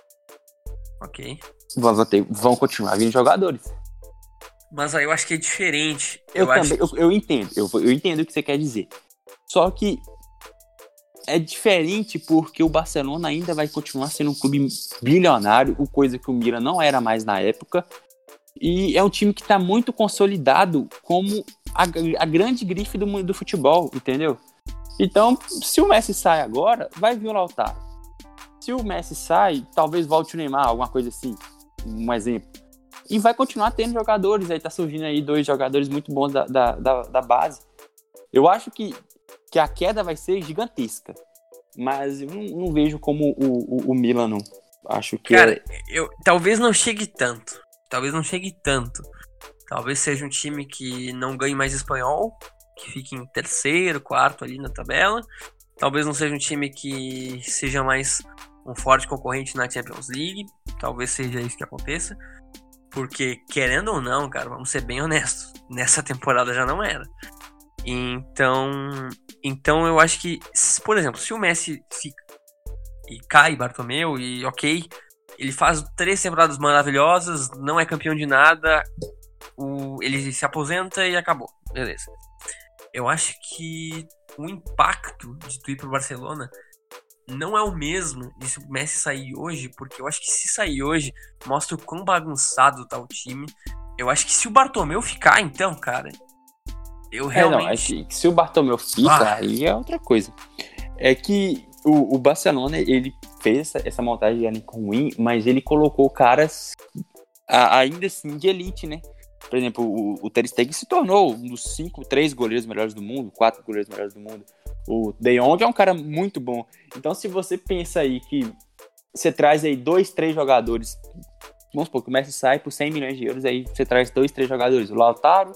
Ok. Vão, ter, vão continuar vindo jogadores. Mas aí eu acho que é diferente. Eu, eu também, acho eu, eu entendo, eu, eu entendo o que você quer dizer. Só que é diferente porque o Barcelona ainda vai continuar sendo um clube bilionário, o coisa que o Milan não era mais na época. E é um time que está muito consolidado como a, a grande grife do, do futebol, entendeu? Então, se o Messi sai agora, vai vir o Lautaro. Se o Messi sai, talvez volte o Neymar, alguma coisa assim, um exemplo. E vai continuar tendo jogadores, aí tá surgindo aí dois jogadores muito bons da, da, da, da base. Eu acho que, que a queda vai ser gigantesca, mas eu não, não vejo como o, o, o Milan, não. Acho que... Cara, é... eu, talvez não chegue tanto. Talvez não chegue tanto. Talvez seja um time que não ganhe mais espanhol, que fique em terceiro, quarto ali na tabela. Talvez não seja um time que seja mais um forte concorrente na Champions League. Talvez seja isso que aconteça. Porque, querendo ou não, cara, vamos ser bem honestos, nessa temporada já não era. Então, então eu acho que, por exemplo, se o Messi fica e cai Bartomeu e ok, ele faz três temporadas maravilhosas, não é campeão de nada, o, ele se aposenta e acabou, beleza. Eu acho que o impacto de tu ir pro Barcelona não é o mesmo de se o Messi sair hoje, porque eu acho que se sair hoje, mostra o quão bagunçado tá o time. Eu acho que se o Bartomeu ficar, então, cara, eu realmente... É, não, é que, que se o Bartomeu fica, ah. aí é outra coisa. É que o, o Barcelona, ele fez essa, essa montagem de elenco ruim, mas ele colocou caras a, ainda assim de elite, né? Por exemplo, o, o Ter Stegen se tornou um dos cinco, três goleiros melhores do mundo, quatro goleiros melhores do mundo. O De Jong é um cara muito bom. Então, se você pensa aí que você traz aí dois, três jogadores, vamos supor que o Messi sai por cem milhões de euros, aí você traz dois, três jogadores, o Lautaro,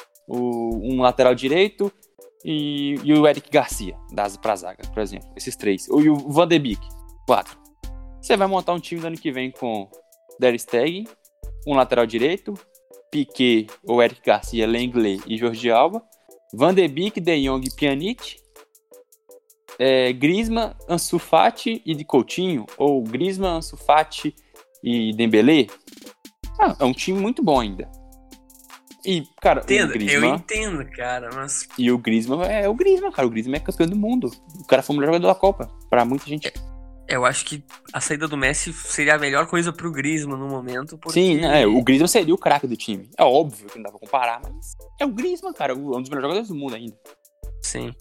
o, um lateral direito e, e o Eric Garcia, das, pra zaga, por exemplo, esses três. E o Van de Beek, quatro. Você vai montar um time do ano que vem com Ter Stegen, um lateral direito, Piqué, ou Eric Garcia, Lenglet e Jordi Alba, Van de Beek, De Jong, Pjanic, é, Griezmann, Ansu Fati e de Coutinho, ou Griezmann, Ansu Fati e Dembélé. Ah, é um time muito bom ainda. E, cara, entendo, o Griezmann... Eu entendo, cara, mas... E o Griezmann é o Griezmann, cara. O Griezmann é campeão do mundo. O cara foi o melhor jogador da Copa, pra muita gente. Eu acho que a saída do Messi seria a melhor coisa pro Griezmann no momento, porque... Sim, é, o Griezmann seria o craque do time. É óbvio que não dá pra comparar, mas é o Griezmann, cara. Um dos melhores jogadores do mundo ainda. Sim.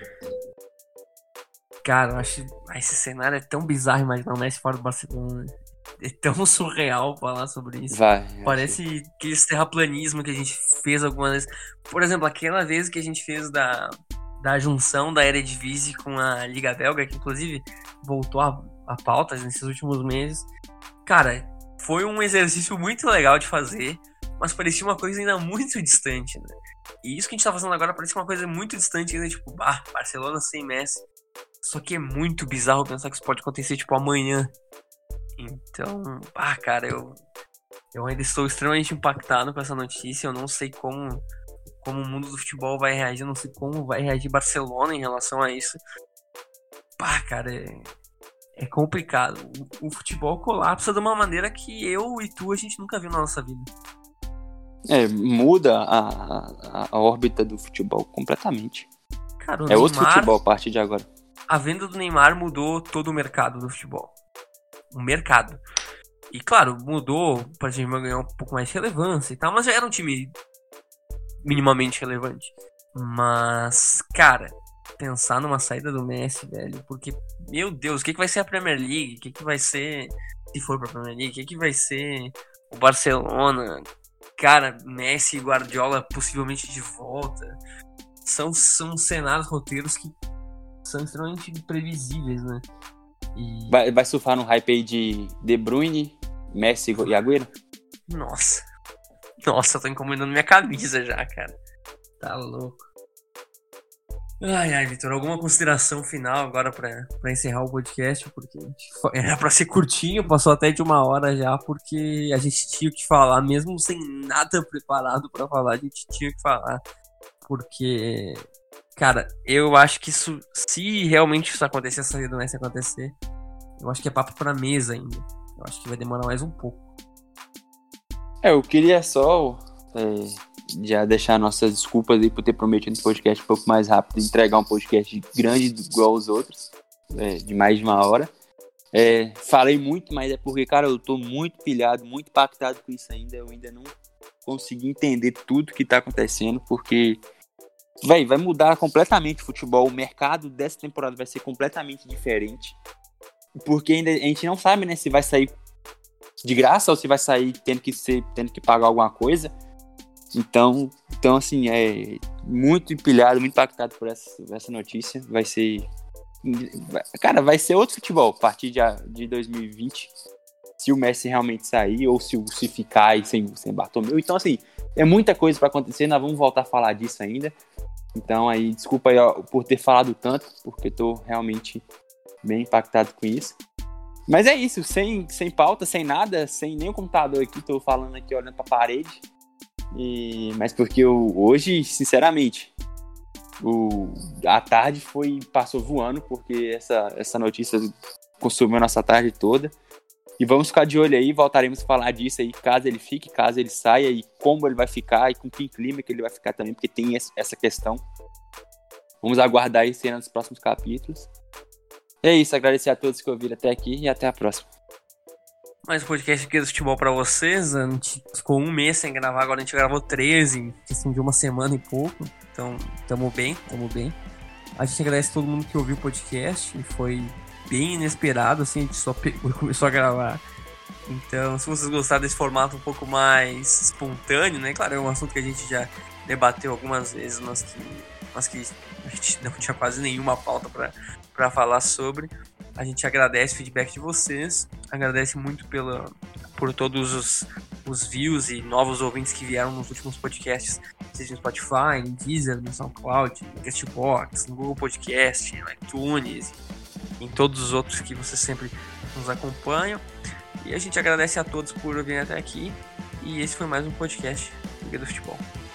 Cara, eu acho que esse cenário é tão bizarro imaginar o Messi fora do Barcelona. É tão surreal falar sobre isso. Vai. Parece que... aquele terraplanismo que a gente fez algumas vezes. Por exemplo, aquela vez que a gente fez da, da junção da Eredivisie com a Liga Belga, que inclusive voltou a, a pauta nesses últimos meses. Cara, foi um exercício muito legal de fazer, mas parecia uma coisa ainda muito distante, né? E isso que a gente tá fazendo agora parece uma coisa muito distante ainda, tipo, ah, Barcelona sem Messi. Só que é muito bizarro pensar que isso pode acontecer, tipo, amanhã. Então, ah, cara, eu, eu ainda estou extremamente impactado com essa notícia. Eu não sei como, como o mundo do futebol vai reagir, eu não sei como vai reagir Barcelona em relação a isso. Pá, cara, é, é complicado. O, o futebol colapsa de uma maneira que eu e tu a gente nunca viu na nossa vida. É, muda a, a, a órbita do futebol completamente. Cara, o é outro Neymar, futebol a partir de agora. a venda do Neymar mudou todo o mercado do futebol. O mercado. E claro, mudou pra gente ganhar um pouco mais de relevância e tal, mas já era um time minimamente relevante. Mas, cara, pensar numa saída do Messi, velho, porque, meu Deus, o que, que vai ser a Premier League? O que, que vai ser, se for pra Premier League, o que, que vai ser o Barcelona? Cara, Messi e Guardiola possivelmente de volta. São, são cenários, roteiros que são extremamente imprevisíveis, né? E... Vai, vai surfar no hype aí de De Bruyne, Messi e Agüero? Nossa. Nossa, eu tô encomendando minha camisa já, cara. Tá louco. Ai, ai, Vitor, alguma consideração final agora pra, pra encerrar o podcast? Porque era pra ser curtinho, passou até de uma hora já, porque a gente tinha que falar, mesmo sem nada preparado pra falar, a gente tinha que falar. Porque, cara, eu acho que isso, se realmente isso acontecer, essa saída do Messi acontecer, eu acho que é papo pra mesa ainda. Eu acho que vai demorar mais um pouco. É, eu queria só é, já deixar nossas desculpas aí por ter prometido um podcast um pouco mais rápido, entregar um podcast grande igual os outros, é, de mais de uma hora. É, falei muito, mas é porque, cara, eu tô muito pilhado, muito impactado com isso ainda. Eu ainda não consegui entender tudo que tá acontecendo, porque véi, vai mudar completamente o futebol. O mercado dessa temporada vai ser completamente diferente, porque ainda a gente não sabe, né, se vai sair de graça ou se vai sair tendo que ser, tendo que pagar alguma coisa. Então, então assim, é muito empilhado, muito impactado por essa, essa notícia. Vai ser, cara, vai ser outro futebol a partir de, de dois mil e vinte, se o Messi realmente sair ou se, se ficar aí sem, sem Bartomeu. Então, assim, é muita coisa para acontecer. Nós vamos voltar a falar disso ainda. Então, aí, desculpa aí, ó, por ter falado tanto, porque eu tô realmente bem impactado com isso. Mas é isso, sem, sem pauta, sem nada, sem nem o computador aqui, tô falando aqui olhando pra parede. E, mas porque eu, hoje, sinceramente, o, a tarde foi, passou voando, porque essa, essa notícia consumiu a nossa tarde toda. E vamos ficar de olho aí, voltaremos a falar disso aí, caso ele fique, caso ele saia, e como ele vai ficar, e com que clima que ele vai ficar também, porque tem essa questão. Vamos aguardar isso aí nos próximos capítulos. É isso, agradecer a todos que ouviram até aqui e até a próxima. Mais um podcast aqui do futebol pra vocês. A gente ficou um mês sem gravar, agora a gente gravou treze, em questão de uma semana e pouco. Então, tamo bem, tamo bem. A gente agradece a todo mundo que ouviu o podcast, foi bem inesperado, assim, a gente só pegou e começou a gravar. Então, se vocês gostaram desse formato um pouco mais espontâneo, né? Claro, é um assunto que a gente já debateu algumas vezes, mas que, mas que a gente não tinha quase nenhuma pauta pra, pra falar sobre. A gente agradece o feedback de vocês, agradece muito pela, por todos os, os views e novos ouvintes que vieram nos últimos podcasts, seja no Spotify, no Deezer, no SoundCloud, no Castbox, no Google Podcast, no iTunes, em todos os outros que vocês sempre nos acompanham. E a gente agradece a todos por virem até aqui. E esse foi mais um podcast do Guia do Futebol.